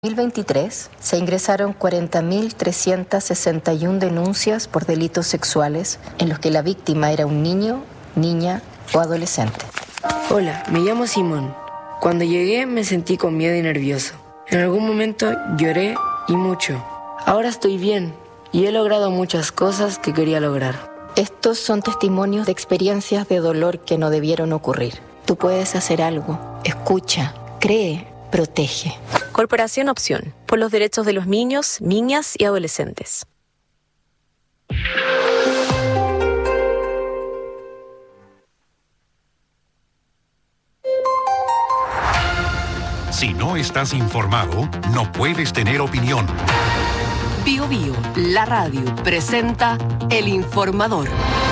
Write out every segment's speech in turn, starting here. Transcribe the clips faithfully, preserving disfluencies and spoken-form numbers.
En dos mil veintitrés se ingresaron cuarenta mil trescientas sesenta y una denuncias por delitos sexuales en los que la víctima era un niño, niña o adolescente. Hola, me llamo Simón. Cuando llegué me sentí con miedo y nervioso. En algún momento lloré y mucho. Ahora estoy bien y he logrado muchas cosas que quería lograr. Estos son testimonios de experiencias de dolor que no debieron ocurrir. Tú puedes hacer algo. Escucha, cree, protege. Corporación Opción, por los derechos de los niños, niñas y adolescentes. Si no estás informado, no puedes tener opinión. Bio Bio, la radio, presenta El Informador.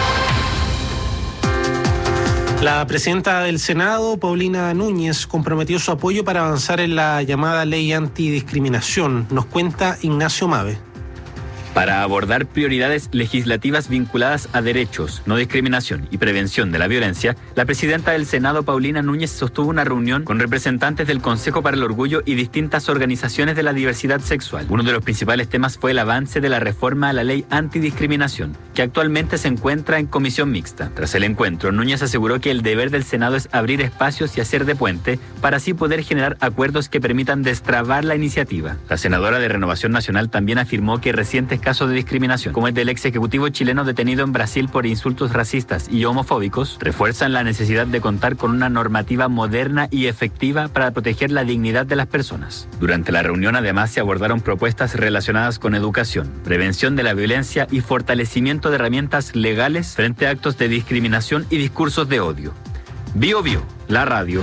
La presidenta del Senado, Paulina Núñez, comprometió su apoyo para avanzar en la llamada ley antidiscriminación. Nos cuenta Ignacio Mave. Para abordar prioridades legislativas vinculadas a derechos, no discriminación y prevención de la violencia, la presidenta del Senado, Paulina Núñez, sostuvo una reunión con representantes del Consejo para el Orgullo y distintas organizaciones de la diversidad sexual. Uno de los principales temas fue el avance de la reforma a la ley antidiscriminación, que actualmente se encuentra en comisión mixta. Tras el encuentro, Núñez aseguró que el deber del Senado es abrir espacios y hacer de puente para así poder generar acuerdos que permitan destrabar la iniciativa. La senadora de Renovación Nacional también afirmó que recientes casos de discriminación, como el del ex ejecutivo chileno detenido en Brasil por insultos racistas y homofóbicos, refuerzan la necesidad de contar con una normativa moderna y efectiva para proteger la dignidad de las personas. Durante la reunión, además, se abordaron propuestas relacionadas con educación, prevención de la violencia y fortalecimiento de herramientas legales frente a actos de discriminación y discursos de odio. Bio Bio, la radio.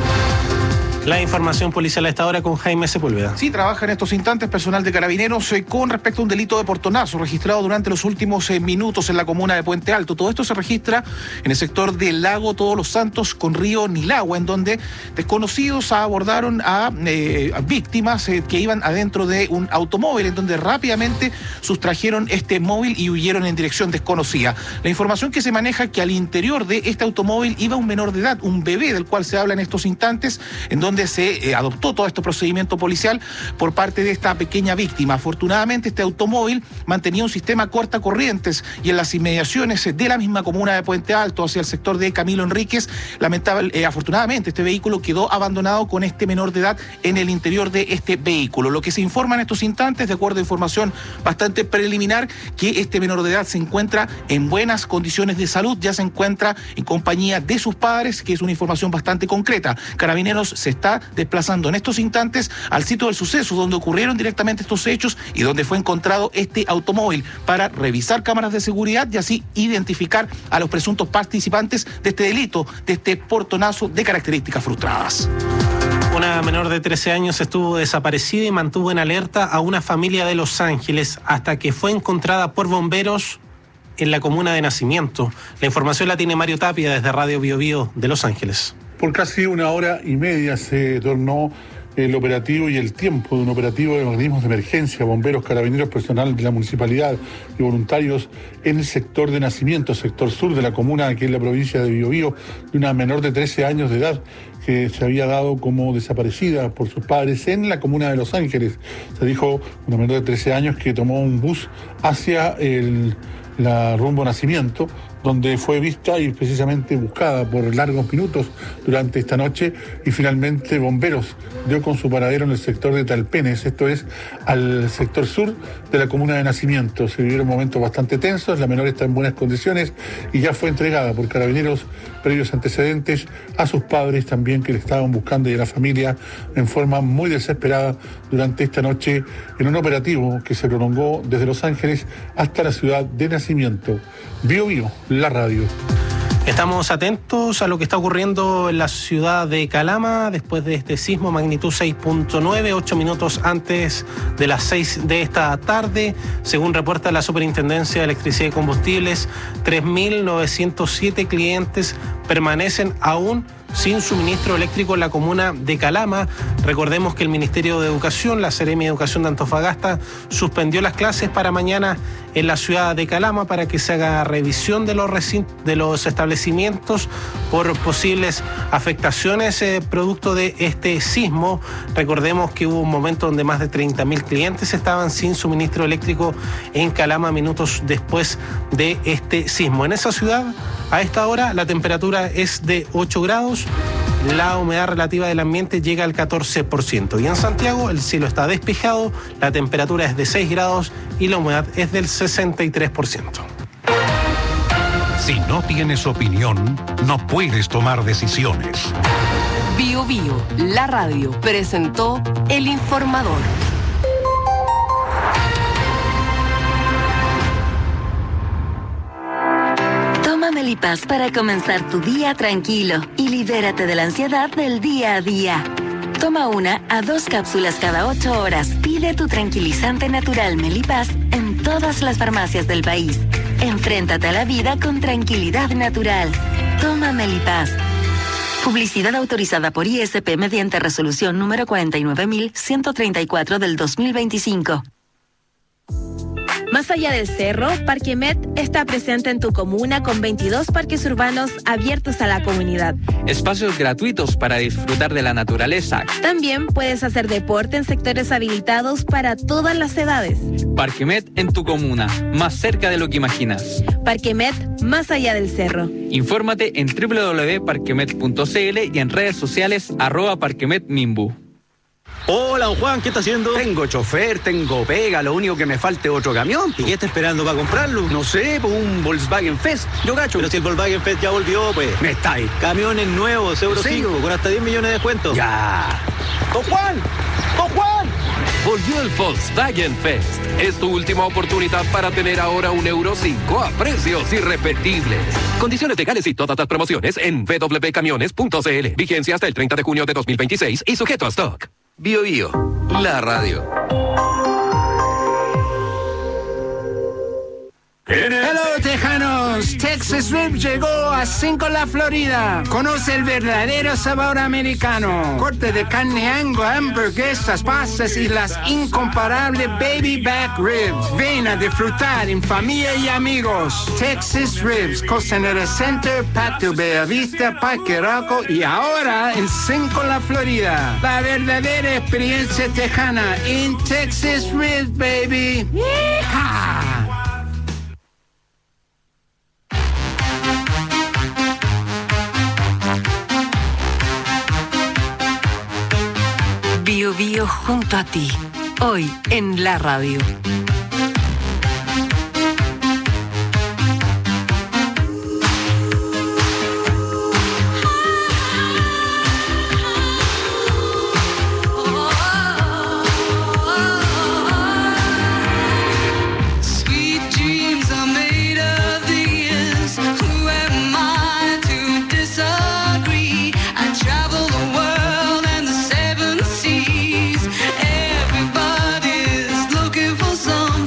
La información policial a esta hora con Jaime Sepúlveda. Sí, trabaja en estos instantes personal de Carabineros eh, con respecto a un delito de portonazo registrado durante los últimos eh, minutos en la comuna de Puente Alto. Todo esto se registra en el sector del lago Todos los Santos con río Nilagua, en donde desconocidos abordaron a, eh, a víctimas eh, que iban adentro de un automóvil, en donde rápidamente sustrajeron este móvil y huyeron en dirección desconocida. La información que se maneja es que al interior de este automóvil iba un menor de edad, un bebé del cual se habla en estos instantes, en donde donde se eh, adoptó todo este procedimiento policial por parte de esta pequeña víctima. Afortunadamente, este automóvil mantenía un sistema cortacorrientes y en las inmediaciones de la misma comuna de Puente Alto, hacia el sector de Camilo Enríquez, lamentable, eh, afortunadamente este vehículo quedó abandonado con este menor de edad en el interior de este vehículo. Lo que se informa en estos instantes, de acuerdo a información bastante preliminar, que este menor de edad se encuentra en buenas condiciones de salud, ya se encuentra en compañía de sus padres, que es una información bastante concreta. Carabineros se está desplazando en estos instantes al sitio del suceso donde ocurrieron directamente estos hechos y donde fue encontrado este automóvil para revisar cámaras de seguridad y así identificar a los presuntos participantes de este delito, de este portonazo de características frustradas. Una menor de trece años estuvo desaparecida y mantuvo en alerta a una familia de Los Ángeles hasta que fue encontrada por bomberos en la comuna de Nacimiento. La información la tiene Mario Tapia desde Radio Bio Bio de Los Ángeles. Por casi una hora y media se tornó el operativo y el tiempo de un operativo de organismos de emergencia, bomberos, carabineros, personal de la municipalidad y voluntarios en el sector de Nacimiento, sector sur de la comuna, aquí en la provincia de Bio Bio, de una menor de trece años de edad que se había dado como desaparecida por sus padres en la comuna de Los Ángeles. Se dijo una menor de trece años que tomó un bus hacia el la rumbo Nacimiento, donde fue vista y precisamente buscada por largos minutos durante esta noche y finalmente bomberos dio con su paradero en el sector de Talpenes, esto es al sector sur de la comuna de Nacimiento. Se vivieron momentos bastante tensos, la menor está en buenas condiciones y ya fue entregada por Carabineros previos antecedentes a sus padres también que le estaban buscando y a la familia en forma muy desesperada durante esta noche en un operativo que se prolongó desde Los Ángeles hasta la ciudad de Nacimiento. Bio Bio, la radio. Estamos atentos a lo que está ocurriendo en la ciudad de Calama después de este sismo magnitud seis punto nueve, ocho minutos antes de las seis de esta tarde. Según reporta la Superintendencia de Electricidad y Combustibles, tres mil novecientos siete clientes permanecen aún sin suministro eléctrico en la comuna de Calama. Recordemos que el Ministerio de Educación, la Seremi de Educación de Antofagasta, suspendió las clases para mañana en la ciudad de Calama para que se haga revisión de los, recin- de los establecimientos por posibles afectaciones eh, producto de este sismo. Recordemos que hubo un momento donde más de treinta mil clientes estaban sin suministro eléctrico en Calama minutos después de este sismo. En esa ciudad, a esta hora, la temperatura es de ocho grados. La humedad relativa del ambiente llega al catorce por ciento. Y en Santiago el cielo está despejado, la temperatura es de seis grados y la humedad es del sesenta y tres por ciento. Si no tienes opinión, no puedes tomar decisiones. Bio Bio, la radio, presentó El Informador. Toma Melipaz para comenzar tu día tranquilo y libérate de la ansiedad del día a día. Toma una a dos cápsulas cada ocho horas. Pide tu tranquilizante natural Melipaz en todas las farmacias del país. Enfréntate a la vida con tranquilidad natural. Toma Melipaz. Publicidad autorizada por I S P mediante resolución número cuarenta y nueve mil ciento treinta y cuatro del dos mil veinticinco. Más allá del cerro, Parquemet está presente en tu comuna con veintidós parques urbanos abiertos a la comunidad. Espacios gratuitos para disfrutar de la naturaleza. También puedes hacer deporte en sectores habilitados para todas las edades. Parquemet en tu comuna, más cerca de lo que imaginas. Parquemet, más allá del cerro. Infórmate en doble u doble u doble u punto parquemet punto c l y en redes sociales arroba parquemetmimbu. Hola, don Juan, ¿qué está haciendo? Tengo chofer, tengo pega, lo único que me falta es otro camión. ¿Y qué está esperando para comprarlo? No sé, pues un Volkswagen Fest, yo gacho. Pero si el Volkswagen Fest ya volvió, pues. Me está ahí. Camiones nuevos, Euro cinco, con hasta diez millones de descuento. Ya. ¡Don Juan! ¡Don Juan! Volvió el Volkswagen Fest. Es tu última oportunidad para tener ahora un Euro cinco a precios irrepetibles. Condiciones legales y todas las promociones en doble u doble u doble u punto camiones punto c l. Vigencia hasta el treinta de junio de dos mil veintiséis y sujeto a stock. Bio Bio, la radio. Hello, tejanos. Texas Rib llegó a Cinco La Florida. Conoce el verdadero sabor americano. Corte de carne Angus, hamburguesas, pastas y las incomparables baby back ribs. Ven a disfrutar en familia y amigos. Texas Ribs, Costanera Center, Patio Bellavista, Parque Rocco y ahora en Cinco La Florida. La verdadera experiencia tejana en Texas Ribs, baby. ¡Yeehaw! Bio Bio junto a ti, hoy en la radio. Everybody's looking for some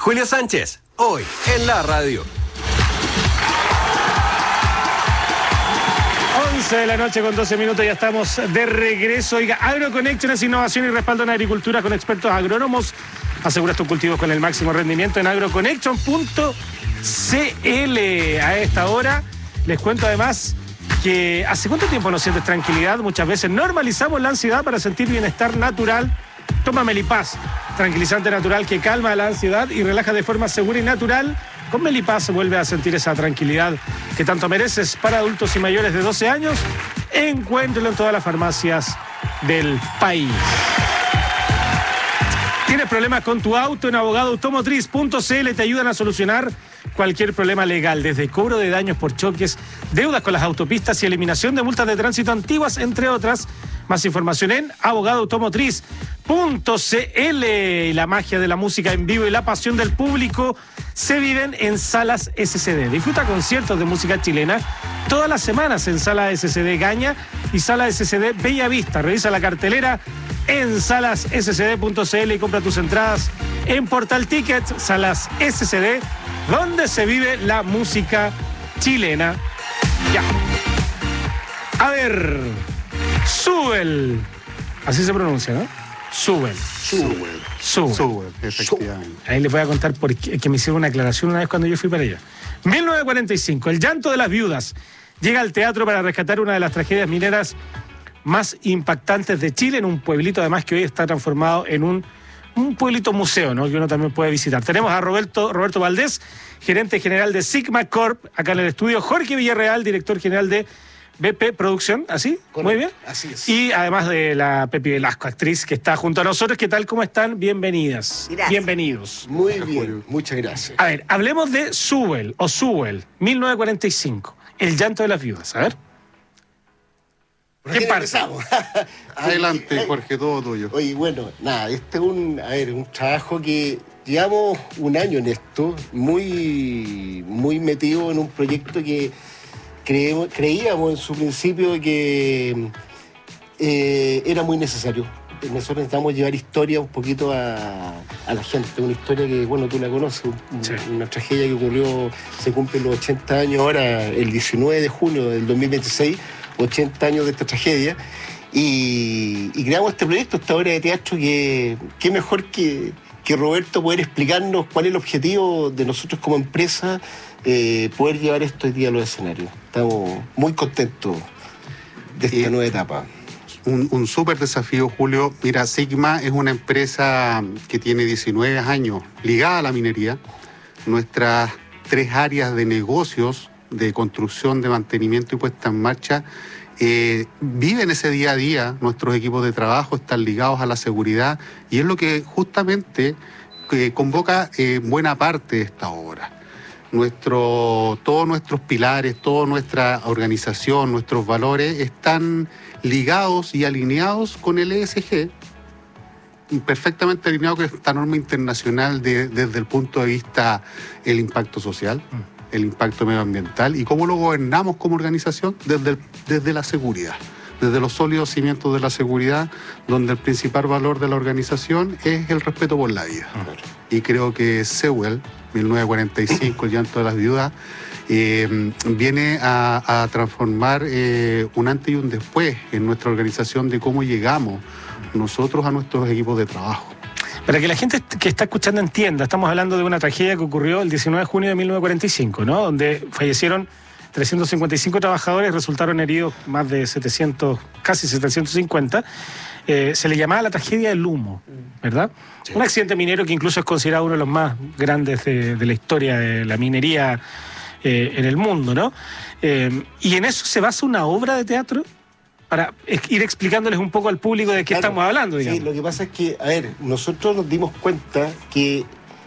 Julio Sánchez, hoy en la radio. once de la noche con doce minutos, ya estamos de regreso. Oiga, AgroConnection es innovación y respaldo en agricultura con expertos agrónomos. Aseguras tus cultivos con el máximo rendimiento en agroconnection punto c l. A esta hora les cuento además que ¿hace cuánto tiempo no sientes tranquilidad? Muchas veces normalizamos la ansiedad para sentir bienestar natural. Toma Melipaz, tranquilizante natural que calma la ansiedad y relaja de forma segura y natural. Con Melipaz se vuelve a sentir esa tranquilidad que tanto mereces. Para adultos y mayores de doce años, encuéntralo en todas las farmacias del país. ¿Tienes problemas con tu auto? En abogado automotriz punto c l te ayudan a solucionar cualquier problema legal, desde cobro de daños por choques, deudas con las autopistas y eliminación de multas de tránsito antiguas, entre otras. Más información en abogado automotriz punto c l. La magia de la música en vivo y la pasión del público se viven en Salas S C D. Disfruta conciertos de música chilena todas las semanas en Sala S C D Gaña y Sala S C D Bella Vista. Revisa la cartelera en salas s c d punto c l y compra tus entradas en Portal Tickets. Salas S C D, donde se vive la música chilena. Ya. A ver, Subel. Así se pronuncia, ¿no? Subel. Subel. Subel. Subel, efectivamente. Ahí les voy a contar por qué, que me hicieron una aclaración una vez cuando yo fui para allá. mil novecientos cuarenta y cinco, El llanto de las viudas llega al teatro para rescatar una de las tragedias mineras más impactantes de Chile, en un pueblito además que hoy está transformado en un, un pueblito museo, ¿no? Que uno también puede visitar. Tenemos a Roberto, Roberto Valdés, gerente general de Sigma Corp, acá en el estudio, Jorge Villarreal, director general de B P Producción, ¿así? Correcto. Muy bien. Así es. Y además de la Pepi Velasco, actriz que está junto a nosotros. ¿Qué tal? ¿Cómo están? Bienvenidas. Gracias. Bienvenidos. Muy bien, muchas gracias. A ver, hablemos de Subel, o Subel, mil novecientos cuarenta y cinco, El llanto de las viudas. A ver. ¿Qué empezamos? Adelante, Jorge, todo tuyo. Oye, bueno, nada, este es un, a ver, un trabajo que llevamos un año en esto, muy, muy metido en un proyecto que creemos, creíamos en su principio que eh, era muy necesario. Nosotros necesitamos llevar historia un poquito a, a la gente, una historia que, bueno, tú la conoces, un, sí. Una tragedia que ocurrió, se cumplen los ochenta años ahora, el diecinueve de junio del dos mil veintiséis, ochenta años de esta tragedia, y, y creamos este proyecto, esta obra de teatro, que qué mejor que, que Roberto poder explicarnos cuál es el objetivo de nosotros como empresa, eh, poder llevar esto hoy día a los escenarios. Estamos muy contentos de esta eh, nueva etapa. Un, un súper desafío, Julio. Mira, Sigma es una empresa que tiene diecinueve años ligada a la minería. Nuestras tres áreas de negocios, de construcción, de mantenimiento y puesta en marcha, eh, viven ese día a día. Nuestros equipos de trabajo están ligados a la seguridad y es lo que justamente eh, convoca eh, buena parte de esta obra. Nuestro, todos nuestros pilares, toda nuestra organización, nuestros valores están ligados y alineados con el E S G, perfectamente alineado con esta norma internacional de, desde el punto de vista del impacto social, mm. el impacto medioambiental y cómo lo gobernamos como organización desde, el, desde la seguridad, desde los sólidos cimientos de la seguridad, donde el principal valor de la organización es el respeto por la vida. Mm. Y creo que Sewell, mil novecientos cuarenta y cinco, El llanto de las viudas, eh, viene a, a transformar eh, un antes y un después en nuestra organización de cómo llegamos nosotros a nuestros equipos de trabajo. Para que la gente que está escuchando entienda, estamos hablando de una tragedia que ocurrió el diecinueve de junio de mil novecientos cuarenta y cinco, ¿no? Donde fallecieron trescientos cincuenta y cinco trabajadores, resultaron heridos más de setecientos, casi setecientos cincuenta. Eh, se le llamaba la tragedia del humo, ¿verdad? Sí. Un accidente minero que incluso es considerado uno de los más grandes de, de la historia de la minería eh, en el mundo, ¿no? Eh, y en eso se basa una obra de teatro para ir explicándoles un poco al público de qué claro, estamos hablando, digamos. Sí, lo que pasa es que, a ver, nosotros nos dimos cuenta que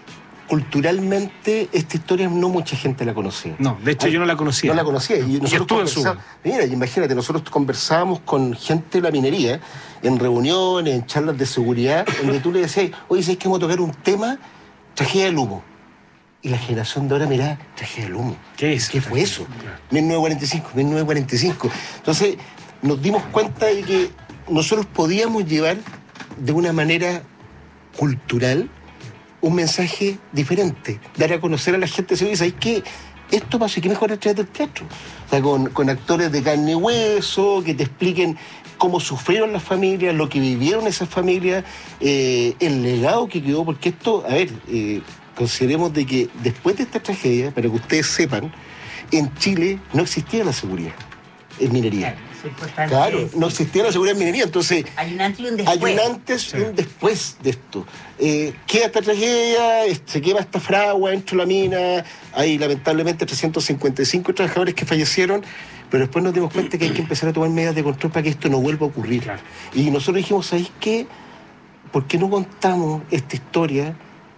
culturalmente esta historia no mucha gente la conocía. No, de hecho, ¿Ah? yo no la conocía. No la conocía. Y nosotros en su... Mira, imagínate, nosotros conversábamos con gente de la minería en reuniones, en charlas de seguridad, donde tú le decías, oye, ¿sabes que vamos a tocar un tema? Tragedia del humo. Y la generación de ahora, mirá, tragedia del humo. ¿Qué es? ¿Qué fue eso? mil novecientos cuarenta y cinco, mil novecientos cuarenta y cinco. Entonces, nos dimos cuenta de que nosotros podíamos llevar de una manera cultural un mensaje diferente, dar a conocer a la gente, se dice, ¿sabes qué? Esto pasa y qué mejor a través del teatro. O sea, con, con actores de carne y hueso, que te expliquen cómo sufrieron las familias, lo que vivieron esas familias, eh, el legado que quedó, porque esto, a ver, eh, consideremos de que después de esta tragedia, para que ustedes sepan, en Chile no existía la seguridad en minería. Claro, no existía la seguridad en minería, entonces hay un antes y un después. Hay un antes y sí. un después de esto. Eh, queda esta tragedia, se quema esta fragua dentro de la mina, hay lamentablemente trescientos cincuenta y cinco trabajadores que fallecieron, pero después nos dimos cuenta que hay que empezar a tomar medidas de control para que esto no vuelva a ocurrir. Claro. Y nosotros dijimos, ¿sabéis qué? ¿Por qué no contamos esta historia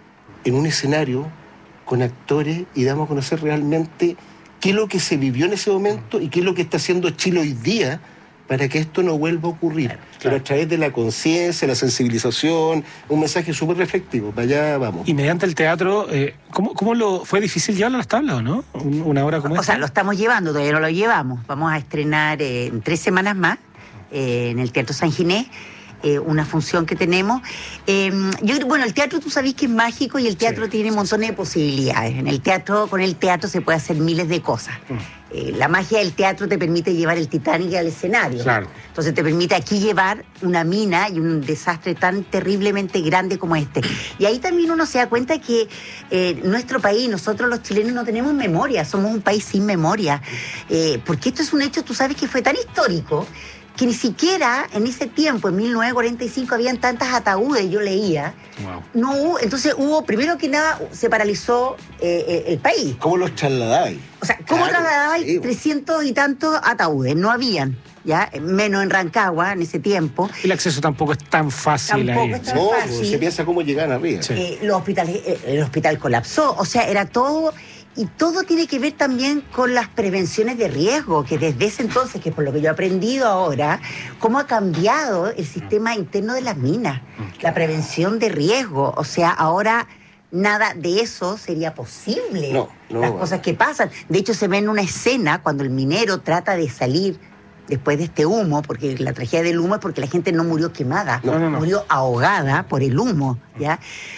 en un escenario con actores y damos a conocer realmente qué es lo que se vivió en ese momento y qué es lo que está haciendo Chile hoy día para que esto no vuelva a ocurrir? Claro, claro. Pero a través de la conciencia, la sensibilización, un mensaje súper reflectivo. Para allá vamos. Y mediante el teatro, eh, ¿cómo, cómo lo fue difícil llevarlo a las tablas o no? Una hora como O esta. sea, lo estamos llevando, todavía no lo llevamos. Vamos a estrenar eh, en tres semanas más eh, en el Teatro San Ginés. Eh, una función que tenemos. Eh, yo bueno, el teatro tú sabés que es mágico y el teatro sí, tiene sí, montones de posibilidades. En el teatro, con el teatro se puede hacer miles de cosas. Mm. Eh, la magia del teatro te permite llevar el Titanic al escenario. Claro. Entonces te permite aquí llevar una mina y un desastre tan terriblemente grande como este. Y ahí también uno se da cuenta que eh, nuestro país, nosotros los chilenos no tenemos memoria, somos un país sin memoria. Eh, porque esto es un hecho, tú sabes que fue tan histórico que ni siquiera en ese tiempo, en mil novecientos cuarenta y cinco, habían tantas ataúdes, yo leía. Wow. No hubo, entonces hubo, primero que nada, se paralizó eh, el país. ¿Cómo los trasladáis? O sea, ¿cómo claro, trasladáis sí. trescientos y tantos ataúdes? No habían, ya, menos en Rancagua en ese tiempo. El acceso tampoco es tan fácil. Tampoco ahí. es tan no, fácil. Se piensa cómo llegan arriba. Sí. Eh, los hospitales, eh, el hospital colapsó, o sea, era todo... Y todo tiene que ver también con las prevenciones de riesgo, que desde ese entonces, que es por lo que yo he aprendido ahora, cómo ha cambiado el sistema interno de las minas, la prevención de riesgo. O sea, ahora nada de eso sería posible. No, no, las bueno. cosas que pasan. De hecho, se ve en una escena cuando el minero trata de salir después de este humo, porque la tragedia del humo es porque la gente no murió quemada, no, no, no. murió ahogada por el humo, ¿ya?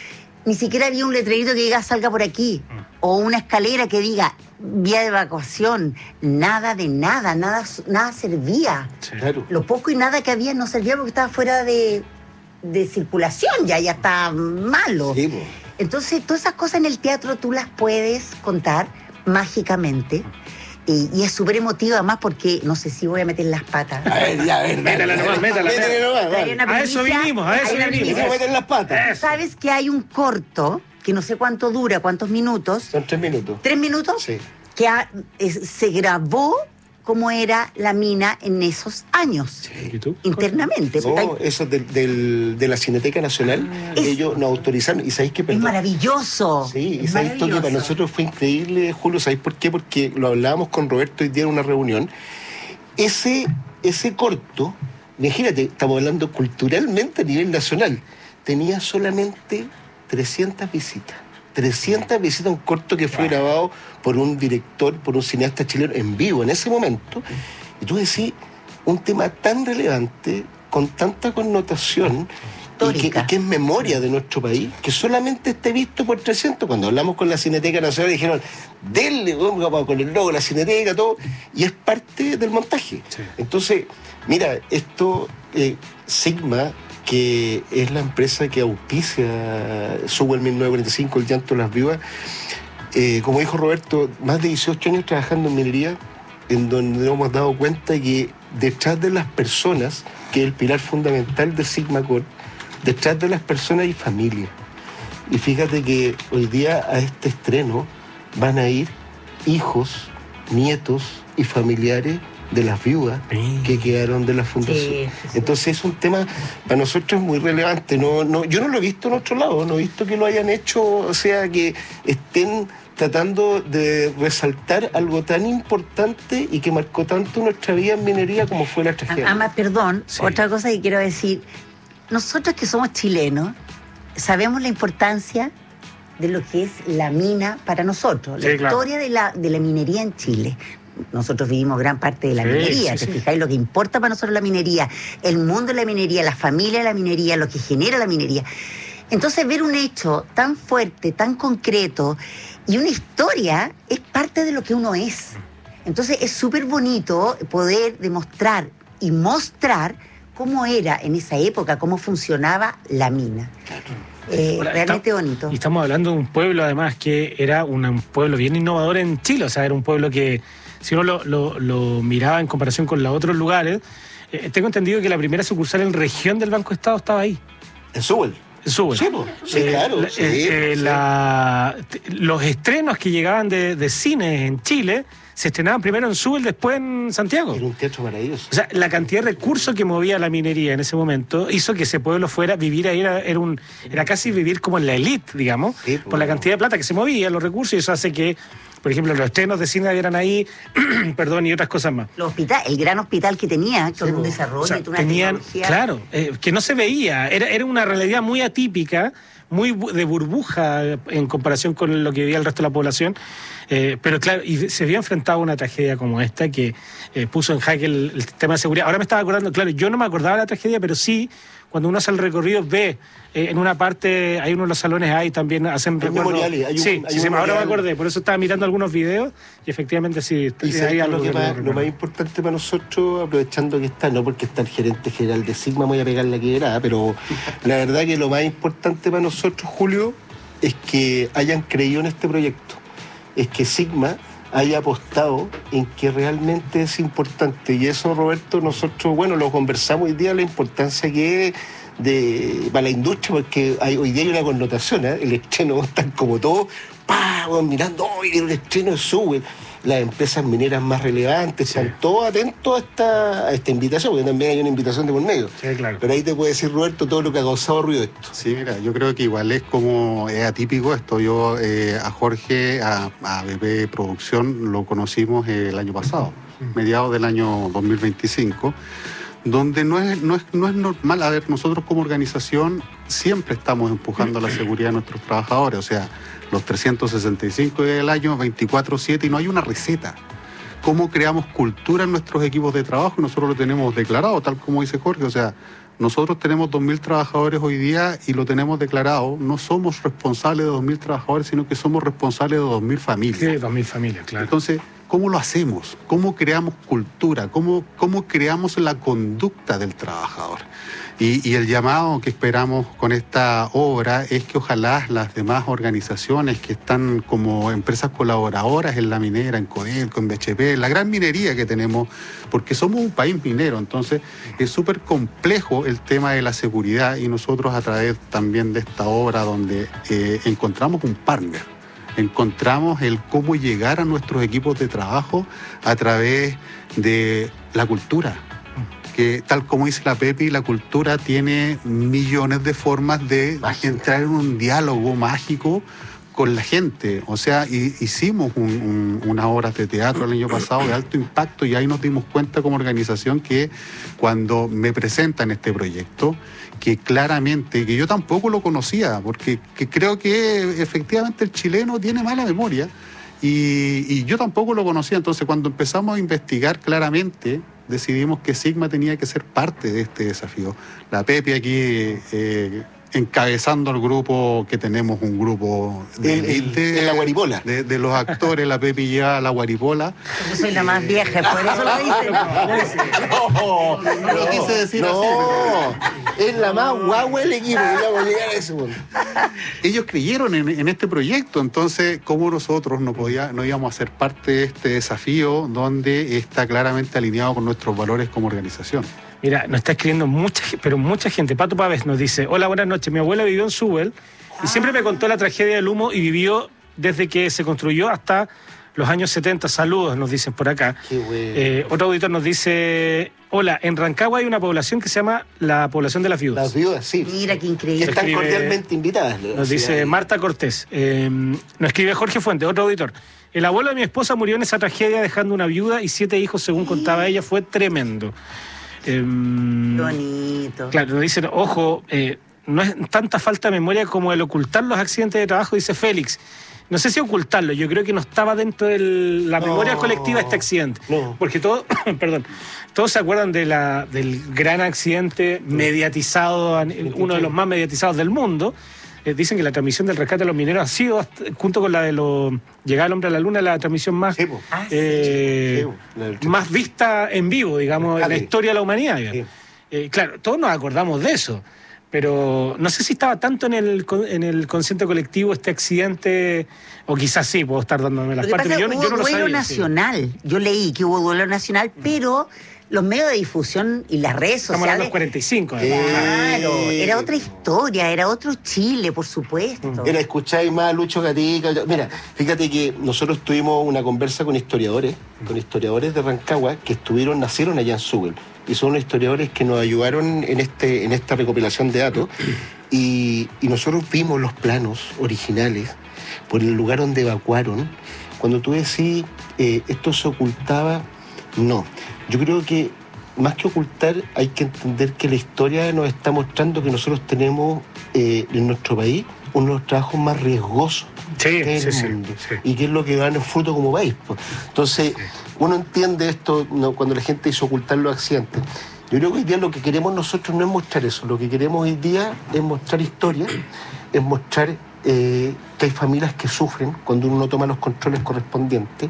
Ni siquiera había un letrerito que diga salga por aquí, o una escalera que diga vía de evacuación. Nada de nada, nada, nada servía. Sí. Claro. Lo poco y nada que había no servía porque estaba fuera de, de circulación, ya, ya está malo. Sí, pues. Entonces, todas esas cosas en el teatro tú las puedes contar mágicamente. Y, y es súper emotivo además porque no sé si voy a meter las patas. A ver, ya, a ver. Métala nomás, métala. Métala nomás, vale. A eso vinimos, a eso vinimos. Vamos a meter las patas. ¿Sabes que hay un corto, que no sé cuánto dura, cuántos minutos? Son tres minutos. ¿Tres minutos? Sí. Que ha, es, se grabó cómo era la mina en esos años. Sí. ¿Y tú? Internamente. No, eso es del, del, de la Cineteca Nacional. Ah, ellos nos autorizaron. ¿Y sabéis qué? Es maravilloso. Sí, es esa historia para nosotros fue increíble, Julio. ¿Sabéis por qué? Porque lo hablábamos con Roberto hoy día en una reunión. Ese, ese corto, imagínate, estamos hablando culturalmente a nivel nacional, tenía solamente trescientas visitas. trescientas visitas, un corto que fue wow. grabado por un director, por un cineasta chileno en vivo en ese momento. Y tú decís, un tema tan relevante, con tanta connotación, y que, y que es memoria de nuestro país, que solamente esté visto por trescientos. Cuando hablamos con la Cineteca Nacional dijeron, denle, vamos, con el logo, la Cineteca, todo, y es parte del montaje. Sí. Entonces, mira, esto, eh, Sigma, que es la empresa que auspicia Subway mil novecientos cuarenta y cinco, el llanto de las viudas, eh, como dijo Roberto, más de dieciocho años trabajando en minería, en donde nos hemos dado cuenta que detrás de las personas, que es el pilar fundamental de Sigma Corp, detrás de las personas hay familia. Y fíjate que hoy día a este estreno van a ir hijos, nietos y familiares de las viudas sí. que quedaron de la fundación. Sí, sí, sí. Entonces es un tema para nosotros muy relevante. No, no, yo no lo he visto en otro lado, no he visto que lo hayan hecho, o sea, que estén tratando de resaltar algo tan importante y que marcó tanto nuestra vida en minería como fue la tragedia. Además, perdón, sí. otra cosa que quiero decir, nosotros que somos chilenos sabemos la importancia de lo que es la mina para nosotros, la sí, historia claro. de, la, de la minería en Chile. Nosotros vivimos gran parte de la sí, minería, sí, ¿te sí. fijáis? Lo que importa para nosotros la minería, el mundo de la minería, la familia de la minería, lo que genera la minería. Entonces ver un hecho tan fuerte, tan concreto y una historia es parte de lo que uno es. Entonces es súper bonito poder demostrar y mostrar cómo era en esa época, cómo funcionaba la mina. Eh, Ahora, realmente está, bonito. Y estamos hablando de un pueblo, además, que era una, un pueblo bien innovador en Chile. O sea, era un pueblo que, si uno lo, lo, lo miraba en comparación con los otros lugares, eh, tengo entendido que la primera sucursal en región del Banco Estado estaba ahí. En Sewell. En Sewell. Sí, pues, sí, Eh, claro. la- sí, eh, eh, sí. la- t- los estrenos que llegaban de, de cine en Chile se estrenaban primero en Sewell, después en Santiago. Era un teatro maravilloso. O sea, la cantidad de recursos que movía la minería en ese momento hizo que ese pueblo fuera, vivir ahí era, era, un, era casi vivir como en la elite, digamos, Sí, por la cantidad de plata que se movía, los recursos, y eso hace que, por ejemplo, los estrenos de cine eran ahí, perdón, y otras cosas más. Los hospital, el gran hospital que tenía, con un desarrollo O sea, y una tenían, tecnología. claro, eh, que no se veía, era, era una realidad muy atípica, muy bu- de burbuja en comparación con lo que vivía el resto de la población, eh, pero claro, y se había enfrentado a una tragedia como esta que eh, puso en jaque el, el tema de seguridad. Ahora me estaba acordando, claro, yo no me acordaba de la tragedia, pero sí, cuando uno hace el recorrido, ve eh, en una parte, hay uno de los salones ahí también hacen Hay recuerdo. memoriales, hay un- sí, hay sí, un sí, ahora me memorial. acordé, por eso estaba mirando algunos videos y efectivamente sí. Y ahí sabes que algo lo, que que más, lo lo recuerdo. más importante para nosotros, aprovechando que está, no porque está el gerente general de Sigma, voy a pegar la quebrada, pero la verdad que lo más importante para nosotros, Julio, es que hayan creído en este proyecto. Es que Sigma haya apostado en que realmente es importante. Y eso, Roberto, nosotros, bueno, lo conversamos hoy día, la importancia que es de, para la industria, porque hay, hoy día hay una connotación, ¿eh? El estreno, están como todos, ¡pah! Bueno, mirando, ¡ay, el estreno sube! Las empresas mineras más relevantes, están todos atentos a esta, a esta invitación, porque también hay una invitación de por medio. Sí, claro. Pero ahí te puede decir, Roberto, todo lo que ha causado ruido esto. Sí, mira, yo creo que igual es como, es atípico esto. Yo eh, a Jorge, a, a B P Producción, lo conocimos eh, el año pasado, mediados del año dos mil veinticinco, donde no es, no, es, no es normal. A ver, nosotros como organización siempre estamos empujando la seguridad de nuestros trabajadores, o sea, los trescientos sesenta y cinco días del año, veinticuatro siete, y no hay una receta. ¿Cómo creamos cultura en nuestros equipos de trabajo? Y nosotros lo tenemos declarado, tal como dice Jorge, o sea, nosotros tenemos dos mil trabajadores hoy día y lo tenemos declarado. No somos responsables de dos mil trabajadores, sino que somos responsables de dos mil familias. Sí, dos mil familias, claro. Entonces, ¿cómo lo hacemos? ¿Cómo creamos cultura? ¿Cómo, cómo creamos la conducta del trabajador? Y, y el llamado que esperamos con esta obra es que ojalá las demás organizaciones que están como empresas colaboradoras en la minera, en Codelco, en B H P, en la gran minería que tenemos, porque somos un país minero, entonces es súper complejo el tema de la seguridad, y nosotros a través también de esta obra donde eh, encontramos un partner, encontramos el cómo llegar a nuestros equipos de trabajo a través de la cultura. Que tal como dice la Pepi, la cultura tiene millones de formas de Mágica. entrar en un diálogo mágico con la gente. O sea, y, hicimos un, un, unas obras de teatro el año pasado de alto impacto, y ahí nos dimos cuenta como organización que cuando me presentan este proyecto, que claramente, que yo tampoco lo conocía, porque que creo que efectivamente el chileno tiene mala memoria, y, y yo tampoco lo conocía. Entonces, cuando empezamos a investigar claramente, decidimos que Sigma tenía que ser parte de este desafío. La Pepi aquí eh, encabezando el grupo, que tenemos un grupo de, el, el, de, la guaripola. De, de los actores, la Pepi lleva la guaripola. Yo soy la más vieja, por eso lo dicen. No, no lo quise decir no, así. Es la más guagua del equipo, que vamos a llegar a eso. Ellos creyeron en, en este proyecto, entonces, ¿cómo nosotros no, podía, no íbamos a ser parte de este desafío donde está claramente alineado con nuestros valores como organización? Mira, nos está escribiendo mucha, pero mucha gente. Pato Pávez nos dice: hola, buenas noches. Mi abuela vivió en Sewell y siempre me contó la tragedia del humo, y vivió desde que se construyó hasta los años setenta. Saludos, nos dicen por acá. Qué bueno. Eh, otro auditor nos dice: hola, en Rancagua hay una población que se llama la población de las viudas. Las viudas, sí. Mira qué increíble. Que están escribe, cordialmente invitadas. Nos dice sí, Marta Cortés. Eh, nos escribe Jorge Fuente, otro auditor. El abuelo de mi esposa murió en esa tragedia dejando una viuda y siete hijos, según contaba ella. Fue tremendo. Eh, Bonito. Claro, nos dicen, ojo, eh, no es tanta falta de memoria como el ocultar los accidentes de trabajo, dice Félix. no sé si ocultarlo, yo creo que no estaba dentro de la No. memoria colectiva este accidente. No. Porque todos, perdón, todos se acuerdan de la, del gran accidente mediatizado, uno de los más mediatizados del mundo. Eh, dicen que la transmisión del rescate de los mineros ha sido, hasta- junto con la de los llegar al hombre a la luna, la transmisión más, Ah, eh, Sí, po, la del- más vista en vivo, digamos, en la Rescate. historia de la humanidad. digamos. Eh, claro, todos nos acordamos de eso, pero no sé si estaba tanto en el, con- en el consciente colectivo este accidente, o quizás sí, puedo estar dándome las Lo que partes, pasa es pero que yo, hubo no- yo no lo duelo sabía. sí. nacional. Yo leí que hubo duelo nacional, pero los medios de difusión y las redes Estamos hablando de sociales... los cuarenta y cinco. Claro, era otra historia, era otro Chile, por supuesto. Era escucháis más a Lucho Gatica. Mira, fíjate que nosotros tuvimos una conversa con historiadores, con historiadores de Rancagua que estuvieron, nacieron allá en Sewell. Y son los historiadores que nos ayudaron en este, en esta recopilación de datos. Y, y nosotros vimos los planos originales por el lugar donde evacuaron. Cuando tú decís eh, esto se ocultaba, no. Yo creo que más que ocultar, hay que entender que la historia nos está mostrando que nosotros tenemos eh, en nuestro país uno de los trabajos más riesgosos del sí, sí, mundo. sí. Y que es lo que da el fruto como país. Pues. Entonces, uno entiende esto ¿no? cuando la gente dice ocultar los accidentes. Yo creo que hoy día lo que queremos nosotros no es mostrar eso. Lo que queremos hoy día es mostrar historia, es mostrar eh, que hay familias que sufren cuando uno no toma los controles correspondientes.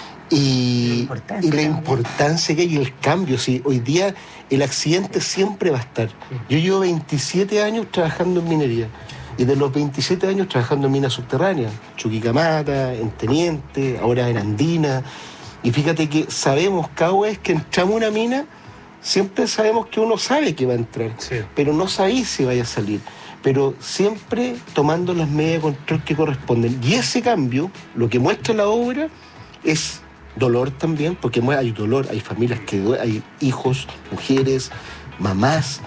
Y, y la importancia que hay y el cambio. Sí, hoy día el accidente siempre va a estar. Yo llevo veintisiete años trabajando en minería y de los veintisiete años trabajando en minas subterráneas, Chuquicamata, en Teniente, ahora en Andina. Y fíjate que sabemos cada vez que entramos a una mina, siempre sabemos que uno sabe que va a entrar, Sí. pero no sabéis si vaya a salir. Pero siempre tomando las medidas de control que corresponden. Y ese cambio, lo que muestra la obra, es dolor también, porque hay dolor, hay familias que due- hay hijos, mujeres, mamás,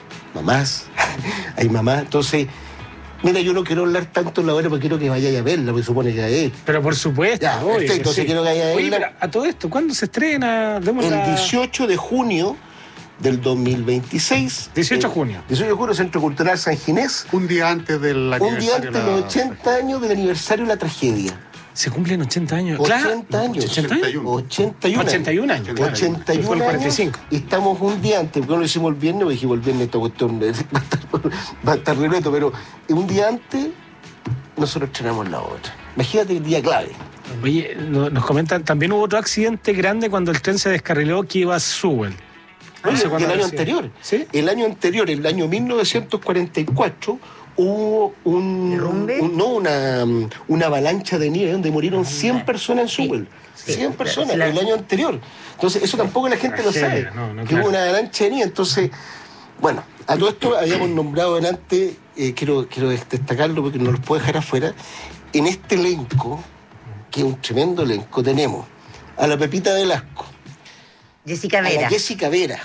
mamás, hay mamás. Entonces, mira, yo no quiero hablar tanto de la obra porque quiero que vayáis a verla, porque supone que es. Pero por supuesto, Ya, obvio que perfecto, sí. entonces quiero que vaya a Oye, verla. pero a todo esto, ¿cuándo se estrena? Demos El la- dieciocho de junio del dos mil veintiséis. dieciocho de eh, junio. dieciocho de junio, Centro Cultural San Ginés. Un día antes del Un día aniversario antes de de la- los ochenta años del aniversario de la tragedia. Se cumplen ochenta años. ochenta Claro. años. ochenta años. ochenta y uno. ochenta y un años, claro. ochenta y Fue el uno cuarenta y años. cinco. Y estamos un día antes, porque no lo hicimos el viernes, porque dijimos el viernes esta cuestión eh, va a estar, va a estar repleto, pero un día antes nosotros estrenamos la obra. Imagínate el día clave. Oye, no- nos comentan, también hubo otro accidente grande cuando el tren se descarriló que iba a Sewell. No Oye, sé y cuándo el año habrá sido. anterior. ¿Sí? El año anterior, el año mil novecientos cuarenta y cuatro, hubo un, un- no, una, una avalancha de nieve donde murieron cien personas en Sewell. cien personas sí, la- el año anterior. Entonces, eso tampoco la gente lo Tragedia, sabe. no, no, que claro. hubo una avalancha de nieve. Entonces, bueno, a todo esto habíamos nombrado delante, eh, quiero, quiero destacarlo porque no los puedo dejar afuera. En este elenco, que es un tremendo elenco, tenemos a la Pepita Velasco, Jessica a Vera. la Jessica Vera,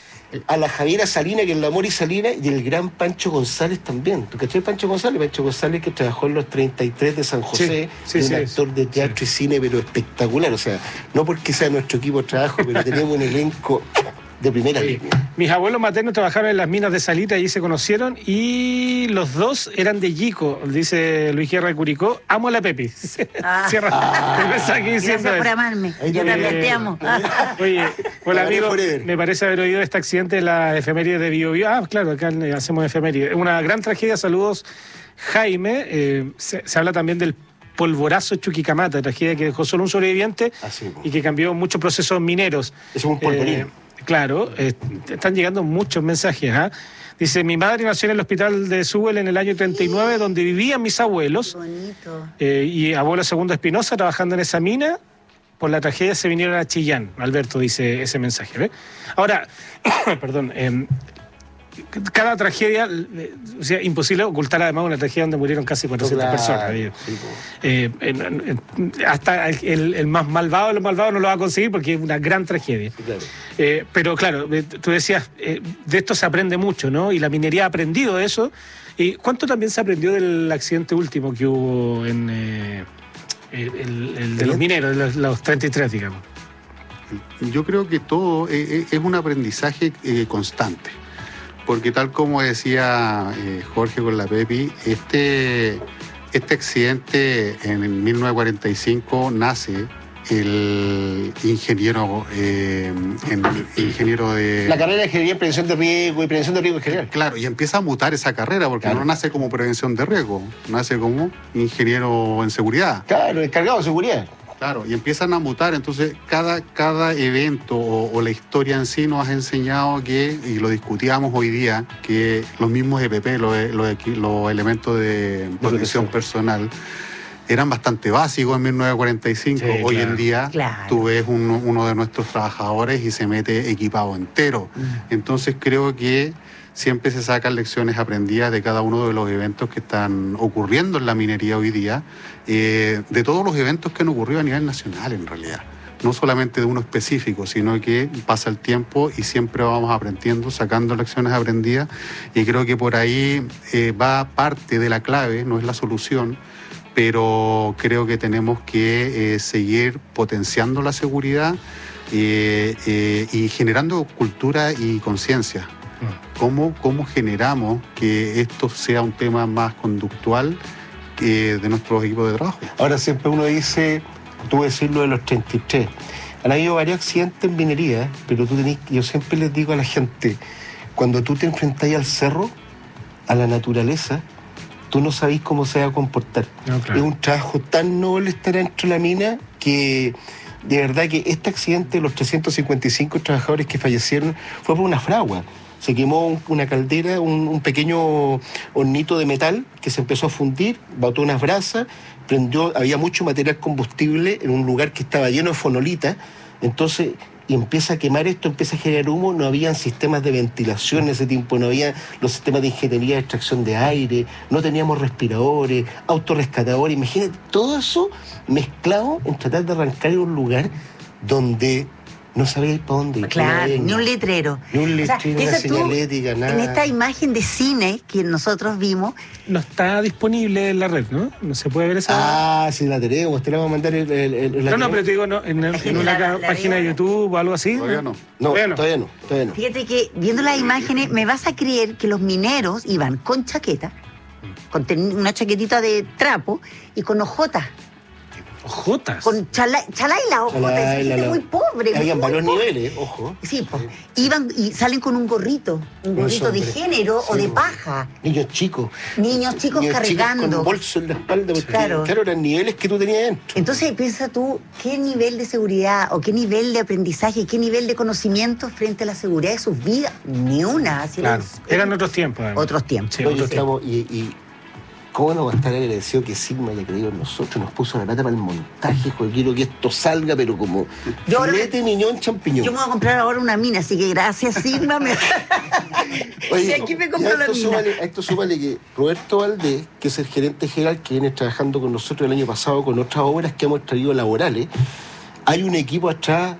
a la Javiera Salina, que es la Mori Salina, y el gran Pancho González también. ¿Tú cachai Pancho González? Pancho González que trabajó en los treinta y tres de San José, Sí, sí, es un sí, actor de teatro y cine, pero espectacular. O sea, no porque sea nuestro equipo de trabajo, pero tenemos un elenco de primera Sí. línea. Mis abuelos maternos trabajaron en las minas de Salita y ahí se conocieron y los dos eran de Yico, dice Luis Guerra de Curicó. Amo a la Pepi. Ah. Cierra el mensaje diciendo Gracias por eso. amarme. Ahí Yo te- también te amo. Oye, hola Te amaré amigo, forever. me parece haber oído este accidente de la efeméride de Bio Bio. Ah, claro, acá eh, hacemos efeméride. Una gran tragedia, saludos Jaime. Eh, se, se habla también del polvorazo Chuquicamata, tragedia que dejó solo un sobreviviente Así, po. y que cambió muchos procesos mineros. Es un polvorín. Eh, claro, eh, están llegando muchos mensajes. ¿ah? Dice, mi madre nació en el hospital de Sewell en el año treinta y nueve, donde vivían mis abuelos. Bonito. Eh, y abuelo Segundo Espinosa trabajando en esa mina. Por la tragedia se vinieron a Chillán. Alberto dice ese mensaje. ¿ve? Ahora, perdón, eh, cada tragedia, eh, o sea, imposible ocultar además una tragedia donde murieron casi cuatrocientas Claro, personas. eh. sí, po. Eh, en- en- hasta el, el- el más malvado de los malvados no lo va a conseguir porque es una gran tragedia. Sí, claro. Eh, pero claro, eh, tú decías, eh, de esto se aprende mucho, ¿no? Y la minería ha aprendido de eso. ¿Y cuánto también se aprendió del accidente último que hubo en eh, el, el- el de los mineros, los, los treinta y tres, digamos? Yo creo que todo eh, eh, es un aprendizaje eh, constante, porque tal como decía eh, Jorge con la Pepi, este, Este accidente en el mil novecientos cuarenta y cinco nace el ingeniero, eh, en, ingeniero de... La carrera de ingeniería en prevención de riesgo y prevención de riesgo en general. Claro, y empieza a mutar esa carrera porque claro. no nace como prevención de riesgo, nace como ingeniero en seguridad. Claro, encargado de seguridad. Claro, y empiezan a mutar, entonces cada, cada evento o, o la historia en sí nos ha enseñado que, y lo discutíamos hoy día, que los mismos E P P, los, los, los elementos de protección personal, eran bastante básicos en mil novecientos cuarenta y cinco. Sí, hoy claro. en día claro. tú ves uno, uno de nuestros trabajadores y se mete equipado entero. Mm. Entonces creo que siempre se sacan lecciones aprendidas de cada uno de los eventos que están ocurriendo en la minería hoy día, eh, de todos los eventos que han ocurrido a nivel nacional en realidad. No solamente de uno específico, sino que pasa el tiempo y siempre vamos aprendiendo, sacando lecciones aprendidas, y creo que por ahí eh, va parte de la clave, no es la solución, pero creo que tenemos que eh, seguir potenciando la seguridad eh, eh, y generando cultura y conciencia. ¿Cómo, ¿Cómo generamos que esto sea un tema más conductual eh, de nuestros equipos de trabajo? Ahora siempre uno dice, tú decís lo de los treinta y tres. Han habido varios accidentes en minería, pero tú tenés, yo siempre les digo a la gente, cuando tú te enfrentás al cerro, a la naturaleza, tú no sabés cómo se va a comportar. No, claro. Es un trabajo tan noble estar dentro de la mina que de verdad que este accidente de los trescientos cincuenta y cinco trabajadores que fallecieron fue por una fragua. Se quemó una caldera, un, un pequeño hornito de metal que se empezó a fundir, botó unas brasas, prendió, había mucho material combustible en un lugar que estaba lleno de fonolita, entonces y empieza a quemar esto, empieza a generar humo, no habían sistemas de ventilación en ese tiempo, no había los sistemas de ingeniería de extracción de aire, no teníamos respiradores, autorrescatadores, imagínate, todo eso mezclado en tratar de arrancar en un lugar donde no sabíais para dónde ir. Claro, ni un letrero. Ni un letrero, o sea, una señalética, nada. En esta imagen de cine que nosotros vimos... No está disponible en la red, ¿no? No se puede ver esa... Ah, sí la tenemos, te la vamos a mandar el... el, el no, no, pero te digo, no, en, el, en una la, la página de YouTube o algo así. Todavía no. No, todavía no. Todavía no, todavía no. Fíjate que viendo las imágenes me vas a creer que los mineros iban con chaqueta, con una chaquetita de trapo y con ojotas. ¿Ojotas? Con chalay, chalay la ojota, es gente muy pobre. Habían muy varios pobre. niveles, ojo. Sí, pues, iban y salen con un gorrito, un gorrito hombre. de género sí, o de paja. Niños chicos. Niños chicos Niños cargando. Chicos con bolso en la espalda, porque claro. claro, eran niveles que tú tenías dentro. Entonces piensa tú, ¿qué nivel de seguridad o qué nivel de aprendizaje, qué nivel de conocimiento frente a la seguridad de sus vidas? Ni una. Claro. Eran, eran otros tiempos. Además. Otros tiempos. Sí, otros tiempos. Y, y ¿cómo nos va a estar agradecido que Sigma haya creído en nosotros? Nos puso la plata para el montaje, porque quiero que esto salga, pero como yo filete, ahora, miñón, champiñón. Yo me voy a comprar ahora una mina, así que gracias, Sigma. Me... Oye, sí, aquí me compro la mina. Súmale, a esto súmale que Roberto Valdés, que es el gerente general que viene trabajando con nosotros el año pasado con otras obras que hemos traído laborales, hay un equipo atrás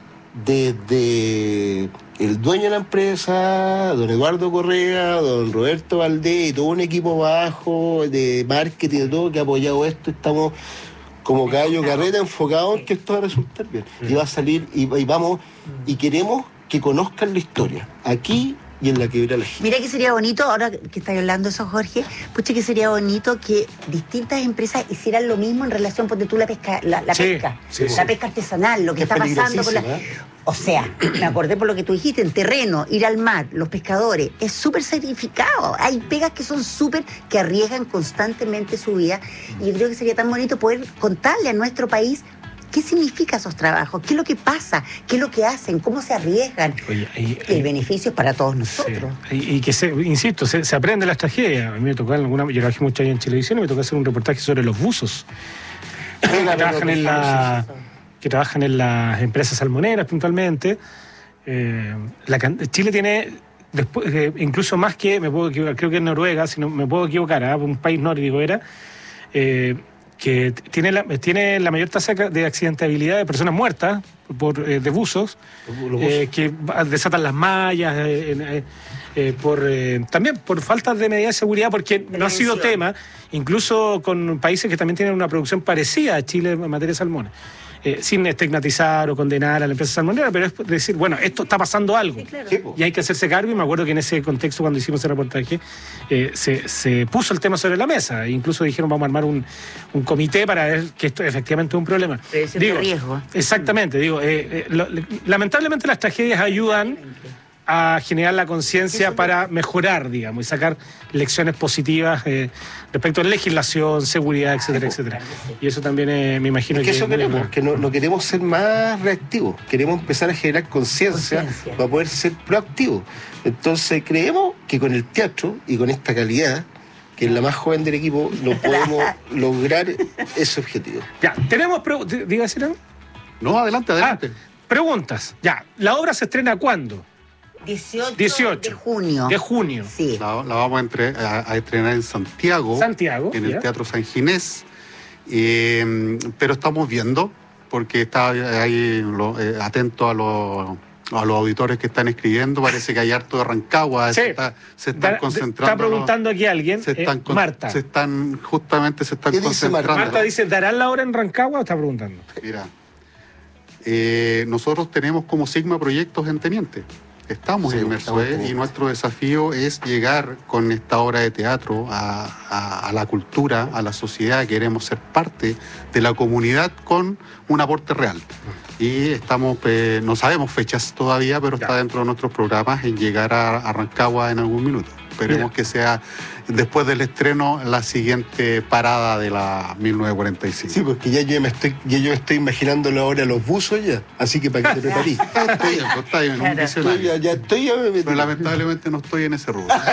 desde el dueño de la empresa, don Eduardo Correa, don Roberto Valdés y todo un equipo bajo de marketing y todo que ha apoyado esto. Estamos como caballo carreta enfocados en que esto va a resultar bien. Y va a salir y, y vamos y queremos que conozcan la historia aquí y en la Quebrada la Gil. Mira que sería bonito, ahora que estás hablando de eso, Jorge, pucha que sería bonito que distintas empresas hicieran lo mismo en relación, porque tú la pesca, la, la sí, pesca, sí, la sí. pesca artesanal, lo que es está pasando con la... ¿eh? O sea, me acordé por lo que tú dijiste, en terreno, ir al mar, los pescadores, es súper sacrificado. Hay pegas que son súper, que arriesgan constantemente su vida. Y yo creo que sería tan bonito poder contarle a nuestro país qué significan esos trabajos, qué es lo que pasa, qué es lo que hacen, cómo se arriesgan. Oye, y, el y, beneficio es para todos nosotros. Sí. Y, y que, se, insisto, se, se aprende las tragedias. A mí me tocó, alguna, yo trabajé mucho años en Televisión y me tocó hacer un reportaje sobre los buzos. que, trabajan en la, que trabajan en las empresas salmoneras puntualmente. Eh, la, Chile tiene, después, eh, incluso más que, me puedo equivocar, creo que en Noruega, si no me puedo equivocar, ¿eh? Un país nórdico era, eh, que tiene la, tiene la mayor tasa de accidentabilidad de personas muertas por, eh, de buzos, eh, que desatan las mallas, eh, eh, eh, por, eh, también por falta de medidas de seguridad, porque no ha sido tema, incluso con países que también tienen una producción parecida a Chile en materia de salmones. eh, sin estigmatizar o condenar a la empresa salmonera, pero es decir, bueno, esto está pasando algo. Sí, claro. Y hay que hacerse cargo, y me acuerdo que en ese contexto, cuando hicimos ese reportaje, eh, se, se puso el tema sobre la mesa, e incluso dijeron vamos a armar un, un comité para ver que esto efectivamente es un problema. Prevención digo, de riesgo. Exactamente, digo, eh, eh, lo, lamentablemente las tragedias ayudan a generar la conciencia para mejorar, digamos, y sacar lecciones positivas eh, respecto a legislación, seguridad, etcétera, etcétera. Y eso también eh, me imagino es que, que eso es muy queremos, bueno. que no, no queremos ser más reactivos, queremos empezar a generar conciencia para poder ser proactivos. Entonces creemos que con el teatro y con esta calidad, que es la más joven del equipo, lo podemos lograr ese objetivo. Ya, tenemos preguntas. ¿Diga, Ciro? No, adelante, adelante. Ah, preguntas. Ya, ¿la obra se estrena cuándo? dieciocho, dieciocho de junio. De junio. Sí. La, la vamos a, entre, a, a estrenar en Santiago. Santiago. En ya. el Teatro San Ginés. Eh, pero estamos viendo, porque está ahí lo, eh, atento a los, a los auditores que están escribiendo. Parece que hay harto de Rancagua. Sí. Se, está, se están Da, concentrando. Está preguntando aquí alguien. Se están, eh, con, Marta. Se están, justamente se están ¿Qué dice concentrando. Marta dice, ¿darán la hora en Rancagua o está preguntando? Mira, eh, nosotros tenemos como Sigma proyectos en Teniente. Estamos Sí, inmersos estamos ¿eh? en y esto. nuestro desafío es llegar con esta obra de teatro a, a- a la cultura, a la sociedad. Queremos ser parte de la comunidad con un aporte real. Y estamos, eh, no sabemos fechas todavía, pero está dentro de nuestros programas en llegar a, a Rancagua en algún minuto. Esperemos Mira. que sea después del estreno la siguiente parada de la mil novecientos cuarenta y cinco. Sí, porque ya yo me estoy, ya yo estoy imaginando ahora los buzos ya, así que para que te preparís. Está bien, pues, está bien, un Claro. visionario. Estoy, ya, ya estoy, ya me metí. Pero lamentablemente no estoy en ese rubro.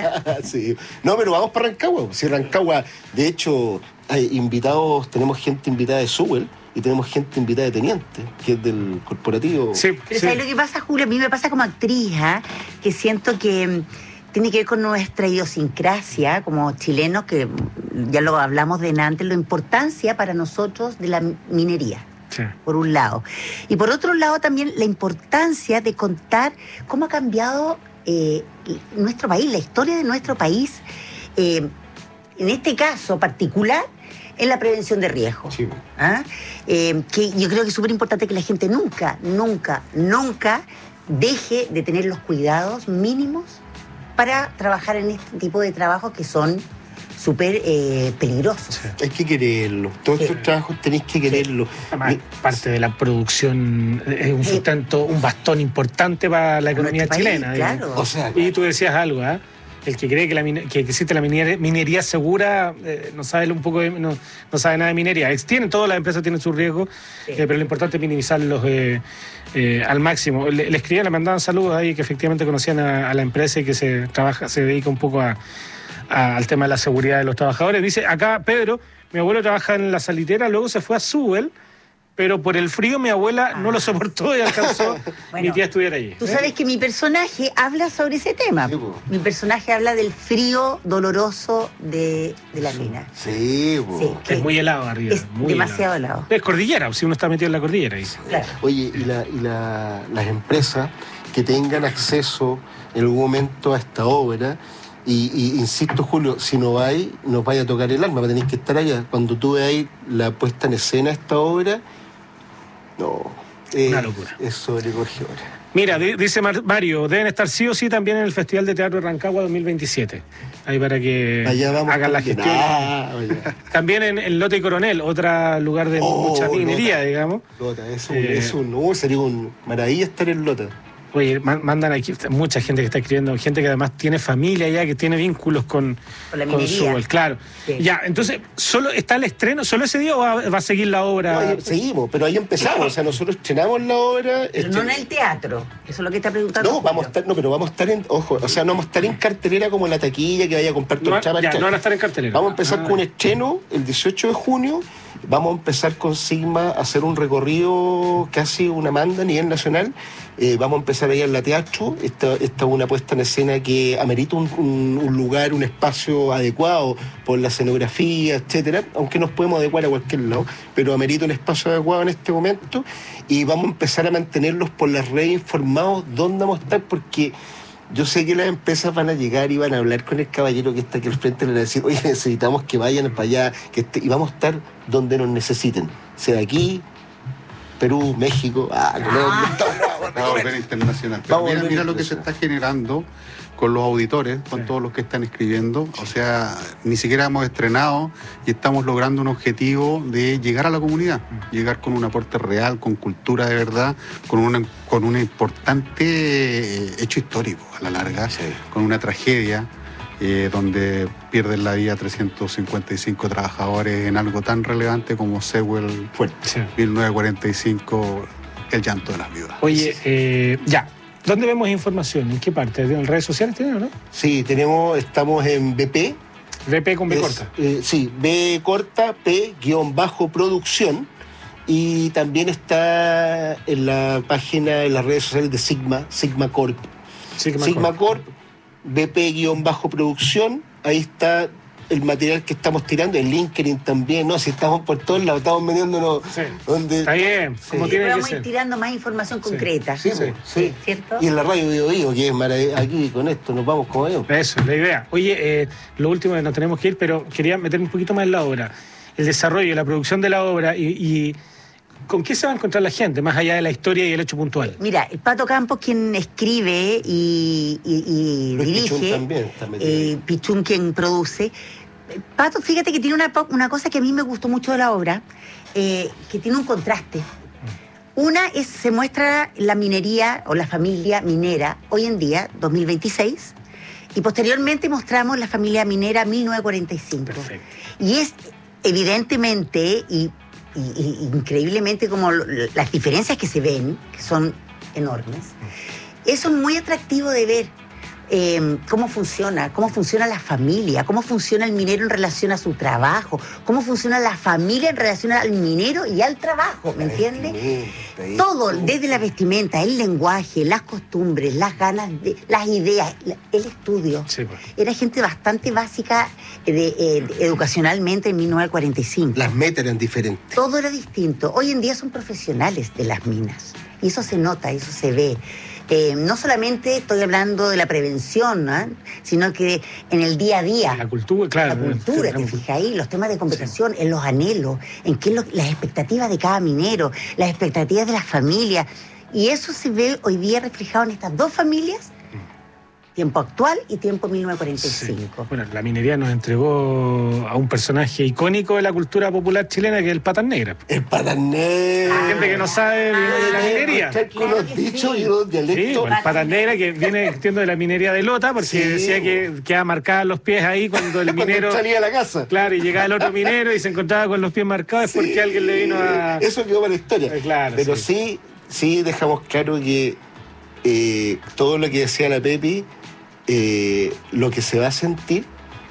Sí. No, pero vamos para Rancagua. Si Rancagua, de hecho, hay invitados, tenemos gente invitada de Sewell y tenemos gente invitada de Teniente, que es del corporativo. Sí, Pero sí. ¿sabes lo que pasa, Julio? A mí me pasa como actriz, ¿ah? Que siento que mm, tiene que ver con nuestra idiosincrasia como chilenos, que mm, ya lo hablamos de antes, la importancia para nosotros de la minería. Sí. Por un lado. Y por otro lado también la importancia de contar cómo ha cambiado eh, nuestro país, la historia de nuestro país, eh, en este caso particular, en la prevención de riesgos. Sí. ¿Ah? Eh, que yo creo que es súper importante que la gente nunca, nunca, nunca deje de tener los cuidados mínimos para trabajar en este tipo de trabajos que son súper eh, peligrosos. Hay que quererlo. Todos Sí. estos trabajos tenéis que quererlo. Además, parte de la producción es un sustento, un bastón importante para la economía nuestro país, chilena. claro. digamos. O sea, Y tú decías algo, ¿ah? El que cree que, la mine- que existe la minería, minería segura eh, no sabe un poco de- no, no sabe nada de minería. Es- Tienen, todas las empresas tienen sus riesgos, Sí. eh, pero lo importante es minimizarlos eh, eh, al máximo. Le, le escribían, le mandaban saludos ahí que efectivamente conocían a, a la empresa y que se trabaja, se dedica un poco a, a- al tema de la seguridad de los trabajadores. Dice acá Pedro, mi abuelo trabaja en la salitera, luego se fue a Sewell, pero por el frío mi abuela no lo soportó y alcanzó Bueno, mi tía a estudiar allí. Tú sabes que mi personaje habla sobre ese tema. Sí, po. Mi personaje habla del frío doloroso de, de la mina. Sí, po. Sí, que Es muy helado arriba. es muy demasiado helado. Es cordillera, si uno está metido en la cordillera. Ahí. Claro. Oye, y, la, y la- las empresas que tengan acceso en algún momento a esta obra, y, y insisto, Julio, si no vais, nos vaya a tocar el alma, tenéis que estar allá. Cuando tú veáis la puesta en escena de esta obra, no, eh, Una locura. es sobrecogedora. Mira, di- dice Mar- Mario, deben estar sí o sí también en el Festival de Teatro de Rancagua dos mil veintisiete. Ahí para que Allá vamos hagan la también. gestión. Ah, oye. También en el Lote Coronel, otro lugar de Oh, mucha minería, Lota. digamos. Lota, es un, Eh, es un, oh, sería un maravilla estar en Lota. Oye, man- mandan aquí mucha gente que está escribiendo, gente que además tiene familia ya, que tiene vínculos con, Con la con minería. Sewell, claro. Sí. Ya, entonces, ¿solo está el estreno, solo ese día o va, va a seguir la obra? No, ahí seguimos, pero ahí empezamos. O sea, nosotros estrenamos la obra. Pero este- no en el teatro. Eso es lo que está preguntando. No, vamos a Julio. estar, no, pero vamos a estar en, ojo, o sea, no vamos a estar en cartelera como la taquilla que vaya a comprar tu No, entrada para ya, entrar. no van a estar en cartelera. Vamos a empezar Ah. con un estreno el dieciocho de junio. Vamos a empezar con Sigma a hacer un recorrido casi una manda a nivel nacional. Eh, vamos a empezar ahí en la teatro. Esta, esta es una puesta en escena que amerita un, un- un lugar, un espacio adecuado por la escenografía, etcétera. Aunque nos podemos adecuar a cualquier lado, pero amerita un espacio adecuado en este momento. Y vamos a empezar a mantenerlos por las redes informados dónde vamos a estar, porque yo sé que las empresas van a llegar y van a hablar con el caballero que está aquí al frente y le van a decir, oye, necesitamos que vayan para allá, que esté- y vamos a estar donde nos necesiten, sea aquí, Perú, México, ah, Colombia. Va a volver internacional. Pero mira, mira lo que se está generando con los auditores, con sí. todos los que están escribiendo. O sea, ni siquiera hemos estrenado y estamos logrando un objetivo de llegar a la comunidad, llegar con un aporte real, con cultura de verdad, con, una, con un importante hecho histórico a la larga, sí. con una tragedia. Eh, donde pierden la vida trescientos cincuenta y cinco trabajadores en algo tan relevante como Sewell sí. mil novecientos cuarenta y cinco, el llanto de las viudas. Oye, eh, ya, ¿dónde vemos información? ¿En qué parte? ¿En redes sociales tienen o no? Sí, tenemos, estamos en B P. B P con B es, corta. Eh, sí, B corta, P guión bajo producción. Y también está en la página, en las redes sociales de Sigma, Sigma Corp. Sigma, Sigma Corp. Corp B P-producción, ahí está el material que estamos tirando, el LinkedIn también, ¿no? Si estamos por todos lados, estamos vendiéndonos sí. donde... Está bien, sí. como tiene que vamos ser. a ir tirando más información sí. concreta. Sí, sí, sí. ¿Cierto? Y en la radio Bio Bio, que es maravilloso, aquí con esto nos vamos como yo. Eso, la idea. Oye, eh, lo último, nos tenemos que ir, pero quería meterme un poquito más en la obra. El desarrollo, la producción de la obra y... y ¿con qué se va a encontrar la gente, más allá de la historia y el hecho puntual? Mira, el Pato Campos, quien escribe y, y, y dirige, Pichún también está metido. eh, Pichún quien produce. Pato, fíjate que tiene una, una cosa que a mí me gustó mucho de la obra, eh, que tiene un contraste. Una es, se muestra la minería o la familia minera hoy en día, dos mil veintiséis, y posteriormente mostramos la familia minera mil novecientos cuarenta y cinco. Perfecto. Y es evidentemente y Y, y, increíblemente como las diferencias que se ven, que son enormes. Eso es muy atractivo de ver eh, cómo funciona, cómo funciona la familia, cómo funciona el minero en relación a su trabajo, cómo funciona la familia en relación al minero y al trabajo, ¿me entiendes? Todo, desde la vestimenta, el lenguaje, las costumbres, las ganas, de, las ideas, el estudio. Sí, pues. Era gente bastante básica de, eh, educacionalmente en mil novecientos cuarenta y cinco. Las metas eran diferentes. Todo era distinto. Hoy en día son profesionales de las minas. Y eso se nota, eso se ve. Eh, no solamente estoy hablando de la prevención, ¿no? Sino que en el día a día. La cultura, claro. La cultura, te fijas ahí, los temas de conversación, sí. en los anhelos, en qué es lo, las expectativas de cada minero, las expectativas de las familias. Y eso se ve hoy día reflejado en estas dos familias, tiempo actual y tiempo mil novecientos cuarenta y cinco. Sí. Bueno, la minería nos entregó a un personaje icónico de la cultura popular chilena, que es el Patán Negra. El Patán Negra. Hay gente que no sabe ah, de la minería. Con los dichos y los dialectos. Sí, bueno, el Patán Negra, que viene entiendo de la minería de Lota, porque sí. decía que quedaba marcada los pies ahí cuando el minero... cuando salía a la casa. Claro, y llegaba el otro minero y se encontraba con los pies marcados, sí. es porque alguien le vino a... Eso quedó para la historia. Eh, claro, Pero sí. sí, sí dejamos claro que eh, todo lo que decía la Pepi, Eh, lo que se va a sentir,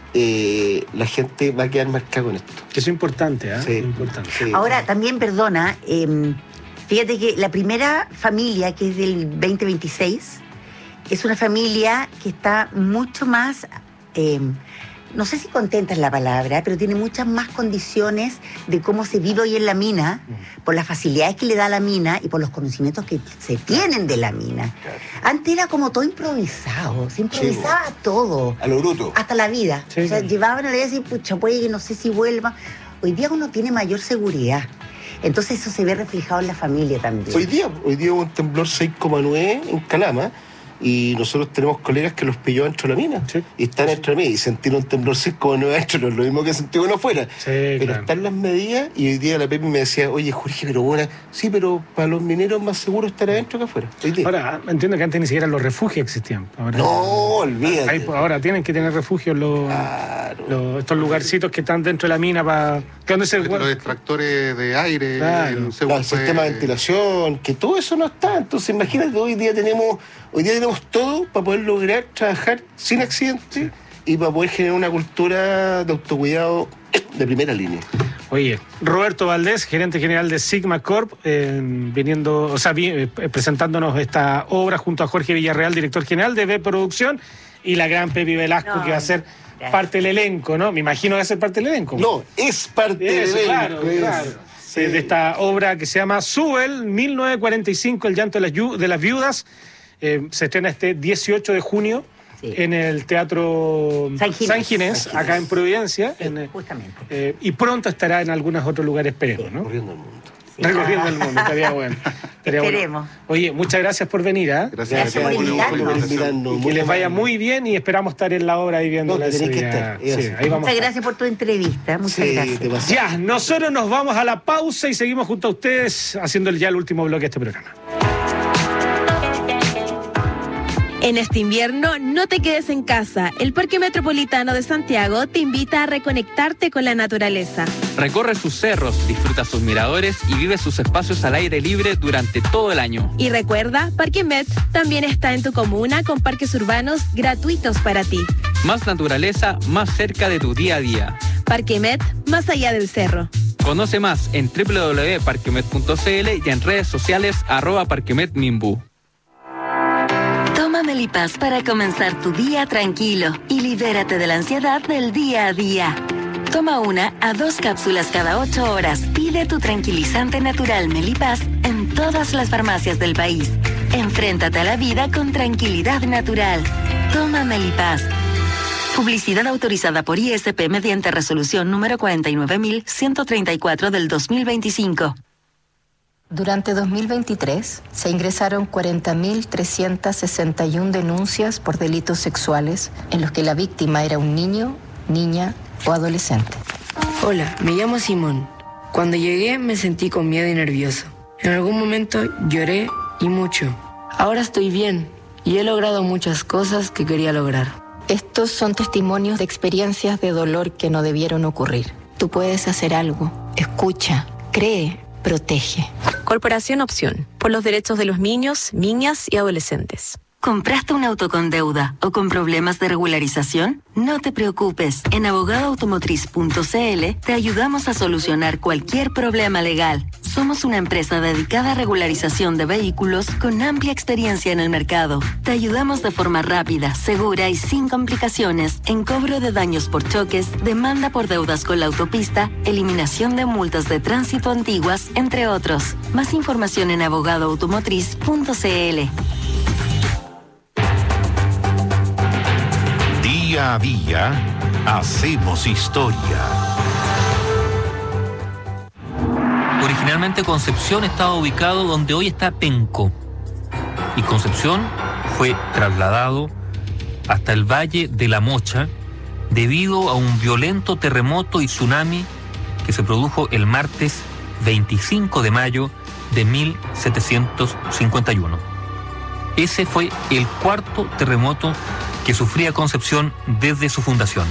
eh, la gente va a quedar marcada con esto. Que eso es importante, ¿eh? Sí. importante. Sí. Ahora, también, perdona, eh, fíjate que la primera familia, que es del veinte veintiséis, es una familia que está mucho más... Eh, no sé si contenta es la palabra, pero tiene muchas más condiciones de cómo se vive hoy en la mina, por las facilidades que le da la mina y por los conocimientos que se tienen de la mina. Antes era como todo improvisado, se improvisaba sí, todo. A lo bruto. Hasta la vida. Sí, o sea, sí. llevaban a la vida y decían, pucha, puede que no sé si vuelva. Hoy día uno tiene mayor seguridad. Entonces eso se ve reflejado en la familia también. Hoy día, hoy día hubo un temblor seis coma nueve en Calama. Y nosotros tenemos colegas que los pilló dentro de la mina. Sí. Y están dentro de la mina. Y sentir un temblor seis coma nueve dentro no es lo mismo que sentir uno afuera. Sí, pero claro. están las medidas. Y hoy día la Pepi me decía, oye, Jorge, pero bueno, sí, pero para los mineros más seguro estar adentro que afuera. Hoy día. Ahora, entiendo que antes ni siquiera los refugios existían. Ahora, no, olvídate. Hay, ahora tienen que tener refugios los, claro. los, estos lugarcitos que están dentro de la mina para... ¿Dónde se los extractores de aire, claro. el, claro, el sistema de ventilación, que todo eso no está. Entonces, imagínate, hoy día tenemos, hoy día tenemos todo para poder lograr trabajar sin accidentes sí. y para poder generar una cultura de autocuidado de primera línea. Oye, Roberto Valdés, gerente general de Sigma Corp, eh, viniendo, o sea, vi, eh, presentándonos esta obra junto a Jorge Villarreal, director general de B Producción, y la gran Pepi Velasco, no, que va a ser parte del elenco, ¿no? Me imagino que va a ser parte del elenco. No, es parte del elenco. Claro, claro. Sí. De esta obra que se llama Sewell, mil novecientos cuarenta y cinco, El llanto de las, de las viudas. Eh, se estrena este dieciocho de junio sí. en el Teatro San Ginés, San Ginés, San Ginés. acá en Providencia. Sí, en, justamente. Eh, y pronto estará en algunos otros lugares, esperemos, sí. ¿no? Corriendo el mundo. Sí. Recorriendo el mundo, estaría bueno. Estaría Esperemos. Bueno. Oye, muchas gracias por venir, ¿eh? Gracias, gracias por invitarnos. Que les vaya muy bien y esperamos estar en la obra ahí viendo No, la tenés que estar. Sí, ahí vamos muchas gracias por tu entrevista. Muchas Sí, gracias. te pasas. Ya, nosotros nos vamos a la pausa y seguimos junto a ustedes haciendo ya el último bloque de este programa. En este invierno, no te quedes en casa. El Parque Metropolitano de Santiago te invita a reconectarte con la naturaleza. Recorre sus cerros, disfruta sus miradores y vive sus espacios al aire libre durante todo el año. Y recuerda, Parque Met también está en tu comuna con parques urbanos gratuitos para ti. Más naturaleza, más cerca de tu día a día. Parque Met, más allá del cerro. Conoce más en doble u doble u doble u punto parquemet punto c l y en redes sociales arroba parquemetmimbu. Toma Melipaz para comenzar tu día tranquilo y libérate de la ansiedad del día a día. Toma una a dos cápsulas cada ocho horas. Pide tu tranquilizante natural Melipaz en todas las farmacias del país. Enfréntate a la vida con tranquilidad natural. Toma Melipaz. Publicidad autorizada por I S P mediante resolución número cuarenta y nueve mil ciento treinta y cuatro del dos mil veinticinco. Durante dos mil veintitrés se ingresaron cuarenta mil trescientas sesenta y una denuncias por delitos sexuales en los que la víctima era un niño, niña o adolescente. Hola, me llamo Simón. Cuando llegué me sentí con miedo y nervioso. En algún momento lloré y mucho. Ahora estoy bien y he logrado muchas cosas que quería lograr. Estos son testimonios de experiencias de dolor que no debieron ocurrir. Tú puedes hacer algo. Escucha, cree, protege. Corporación Opción, por los derechos de los niños, niñas y adolescentes. ¿Compraste un auto con deuda o con problemas de regularización? No te preocupes. En abogado automotriz punto c l te ayudamos a solucionar cualquier problema legal. Somos una empresa dedicada a regularización de vehículos con amplia experiencia en el mercado. Te ayudamos de forma rápida, segura y sin complicaciones en cobro de daños por choques, demanda por deudas con la autopista, eliminación de multas de tránsito antiguas, entre otros. Más información en abogado automotriz punto c l. Día a día, hacemos historia. Originalmente Concepción estaba ubicado donde hoy está Penco. Y Concepción fue trasladado hasta el Valle de la Mocha debido a un violento terremoto y tsunami que se produjo el martes veinticinco de mayo de mil setecientos cincuenta y uno. Ese fue el cuarto terremoto que sufría Concepción desde su fundación.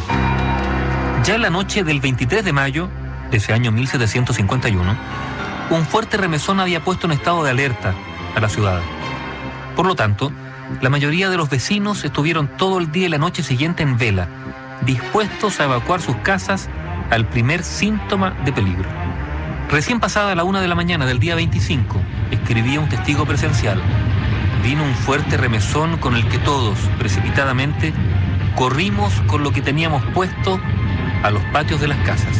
Ya en la noche del veintitrés de mayo de ese año mil setecientos cincuenta y uno, un fuerte remesón había puesto en estado de alerta a la ciudad. Por lo tanto, la mayoría de los vecinos estuvieron todo el día y la noche siguiente en vela, dispuestos a evacuar sus casas al primer síntoma de peligro. Recién pasada la una de la mañana del día veinticinco, escribía un testigo presencial, vino un fuerte remesón con el que todos, precipitadamente, corrimos con lo que teníamos puesto a los patios de las casas.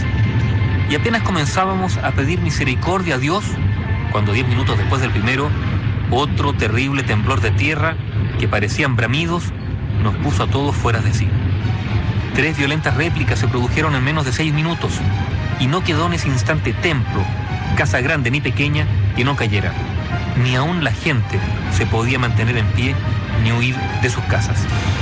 Y apenas comenzábamos a pedir misericordia a Dios, cuando diez minutos después del primero, otro terrible temblor de tierra, que parecían bramidos, nos puso a todos fuera de sí. Tres violentas réplicas se produjeron en menos de seis minutos, y no quedó en ese instante templo, casa grande ni pequeña, que no cayera. Ni aún la gente se podía mantener en pie ni huir de sus casas.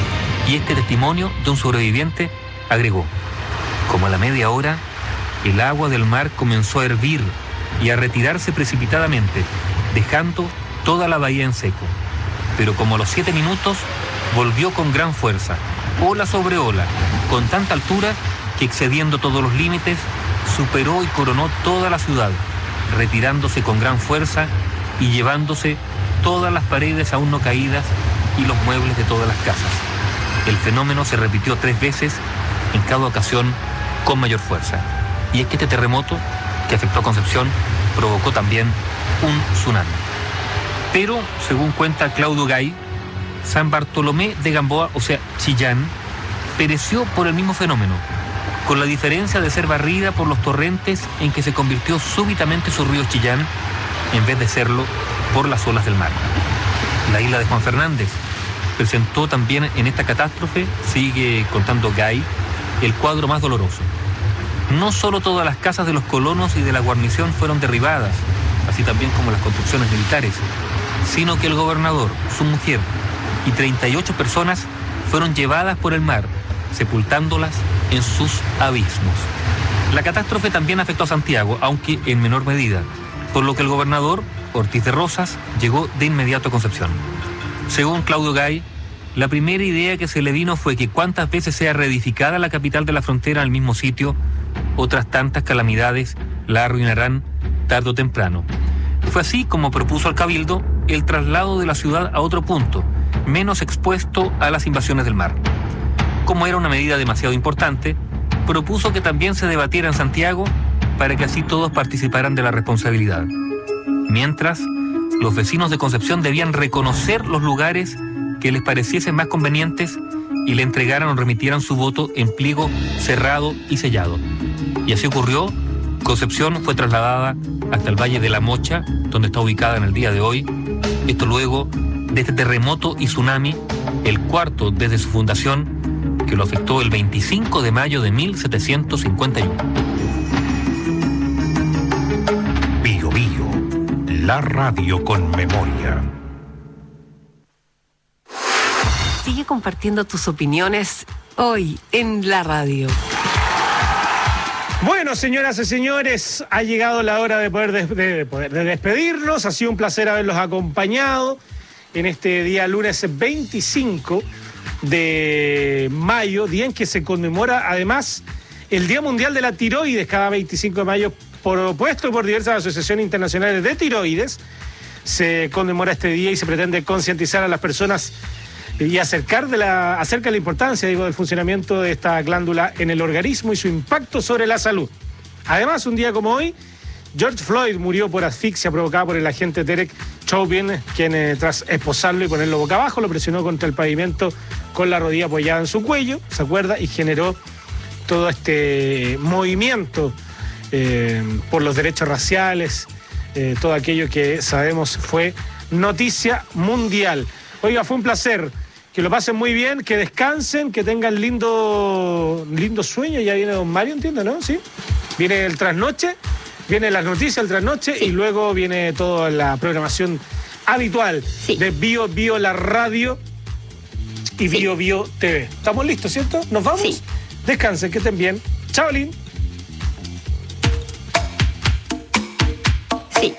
Y este testimonio de un sobreviviente agregó: como a la media hora, el agua del mar comenzó a hervir y a retirarse precipitadamente, dejando toda la bahía en seco. Pero como a los siete minutos, volvió con gran fuerza, ola sobre ola, con tanta altura que, excediendo todos los límites, superó y coronó toda la ciudad, retirándose con gran fuerza y llevándose todas las paredes aún no caídas y los muebles de todas las casas. El fenómeno se repitió tres veces, en cada ocasión con mayor fuerza. Y es que este terremoto, que afectó a Concepción, provocó también un tsunami. Pero, según cuenta Claudio Gay, San Bartolomé de Gamboa, o sea, Chillán, pereció por el mismo fenómeno, con la diferencia de ser barrida por los torrentes en que se convirtió súbitamente su río Chillán, en vez de serlo por las olas del mar. La isla de Juan Fernández presentó también en esta catástrofe, sigue contando Gay, el cuadro más doloroso. No solo todas las casas de los colonos y de la guarnición fueron derribadas, así también como las construcciones militares, sino que el gobernador, su mujer y treinta y ocho personas fueron llevadas por el mar, sepultándolas en sus abismos. La catástrofe también afectó a Santiago, aunque en menor medida, por lo que el gobernador, Ortiz de Rosas, llegó de inmediato a Concepción. Según Claudio Gay, la primera idea que se le vino fue que cuantas veces sea reedificada la capital de la frontera al mismo sitio, otras tantas calamidades la arruinarán tarde o temprano. Fue así como propuso al Cabildo el traslado de la ciudad a otro punto, menos expuesto a las invasiones del mar. Como era una medida demasiado importante, propuso que también se debatiera en Santiago para que así todos participaran de la responsabilidad. Mientras, los vecinos de Concepción debían reconocer los lugares que les pareciesen más convenientes y le entregaran o remitieran su voto en pliego cerrado y sellado. Y así ocurrió. Concepción fue trasladada hasta el Valle de la Mocha, donde está ubicada en el día de hoy. Esto luego de este terremoto y tsunami, el cuarto desde su fundación, que lo afectó el veinticinco de mayo de mil setecientos cincuenta y uno. Bio Bio, la radio con memoria. Sigue compartiendo tus opiniones hoy en la radio. Bueno, señoras y señores, ha llegado la hora de poder, des- de, poder de despedirnos. Ha sido un placer haberlos acompañado en este día lunes veinticinco de mayo, día en que se conmemora además el Día Mundial de la Tiroides, cada veinticinco de mayo, propuesto por diversas asociaciones internacionales de tiroides. Se conmemora este día y se pretende concientizar a las personas y acercar de la, acerca de la importancia, digo, del funcionamiento de esta glándula en el organismo y su impacto sobre la salud. Además, un día como hoy, George Floyd murió por asfixia provocada por el agente Derek Chauvin, quien eh, tras esposarlo y ponerlo boca abajo, lo presionó contra el pavimento con la rodilla apoyada en su cuello, ¿se acuerda? Y generó todo este movimiento eh, por los derechos raciales, eh, todo aquello que sabemos fue noticia mundial. Oiga, fue un placer. Que lo pasen muy bien, que descansen, que tengan lindo, lindo sueño. Ya viene don Mario, entiendo, ¿no? Sí. Viene el trasnoche, viene las noticias del trasnoche, sí. Y luego viene toda la programación habitual, sí, de Bio Bio la radio y sí. Bio Bio T V. ¿Estamos listos, cierto? ¿Nos vamos? Sí. Descansen, que estén bien. Chao, Lin. Sí.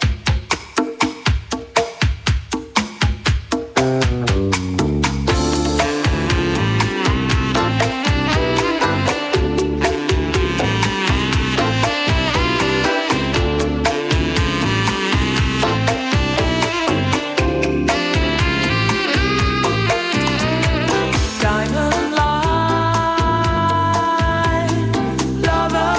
Diamond line, lover.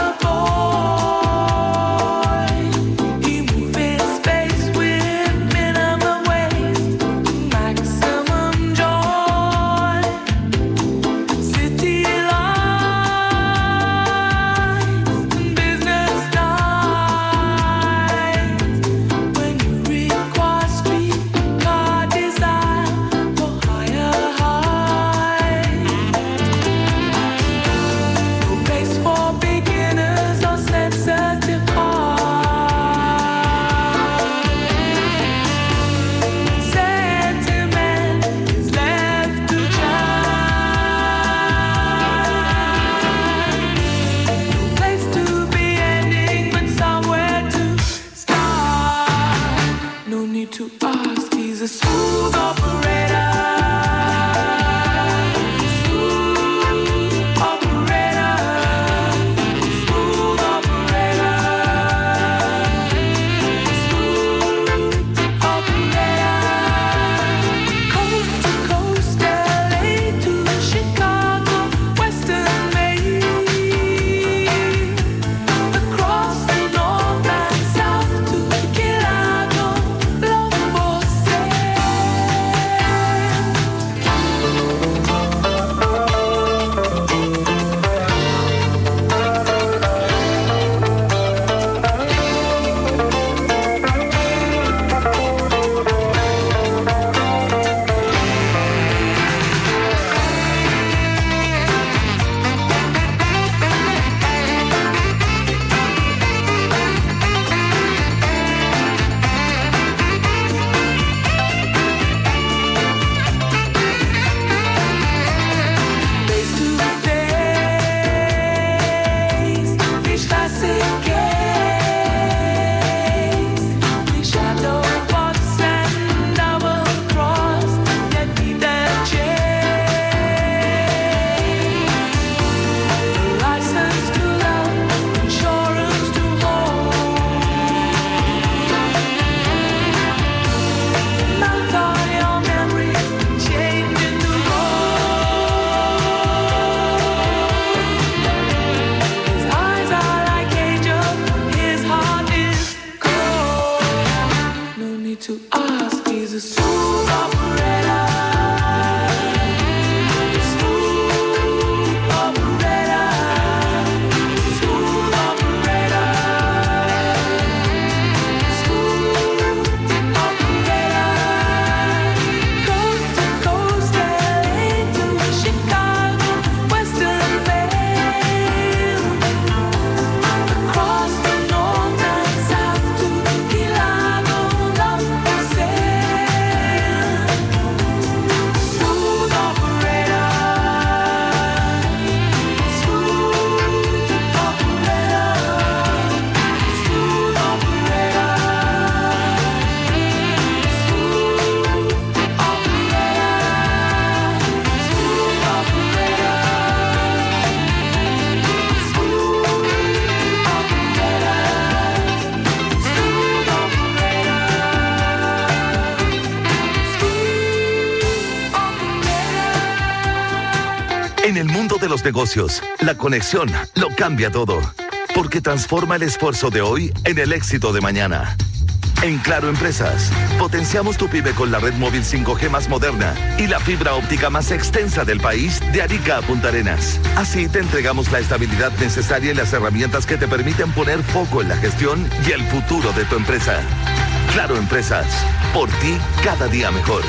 los negocios. La conexión lo cambia todo. Porque transforma el esfuerzo de hoy en el éxito de mañana. En Claro Empresas, potenciamos tu pyme con la red móvil cinco G más moderna y la fibra óptica más extensa del país de Arica a Punta Arenas. Así te entregamos la estabilidad necesaria y las herramientas que te permiten poner foco en la gestión y el futuro de tu empresa. Claro Empresas, por ti cada día mejor.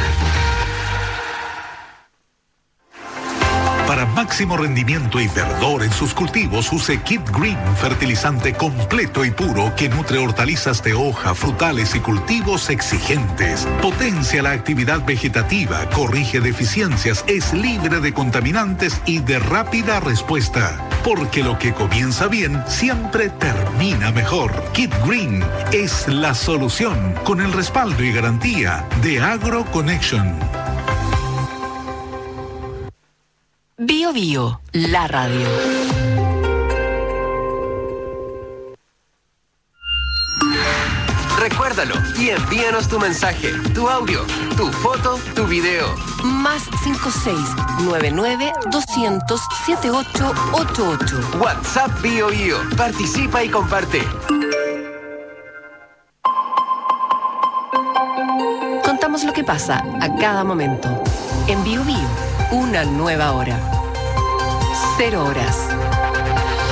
Para máximo rendimiento y verdor en sus cultivos, use Kid Green, fertilizante completo y puro que nutre hortalizas de hoja, frutales y cultivos exigentes. Potencia la actividad vegetativa, corrige deficiencias, es libre de contaminantes y de rápida respuesta. Porque lo que comienza bien siempre termina mejor. Kid Green es la solución con el respaldo y garantía de Agro Connection. Bio Bio, la radio. Recuérdalo y envíanos tu mensaje, tu audio, tu foto, tu video. Más cinco seis nueve nueve doscientos setenta y ocho ochenta y ocho. WhatsApp Bio Bio. Participa y comparte. Contamos lo que pasa a cada momento. En Bio Bio, una nueva hora. Cero horas.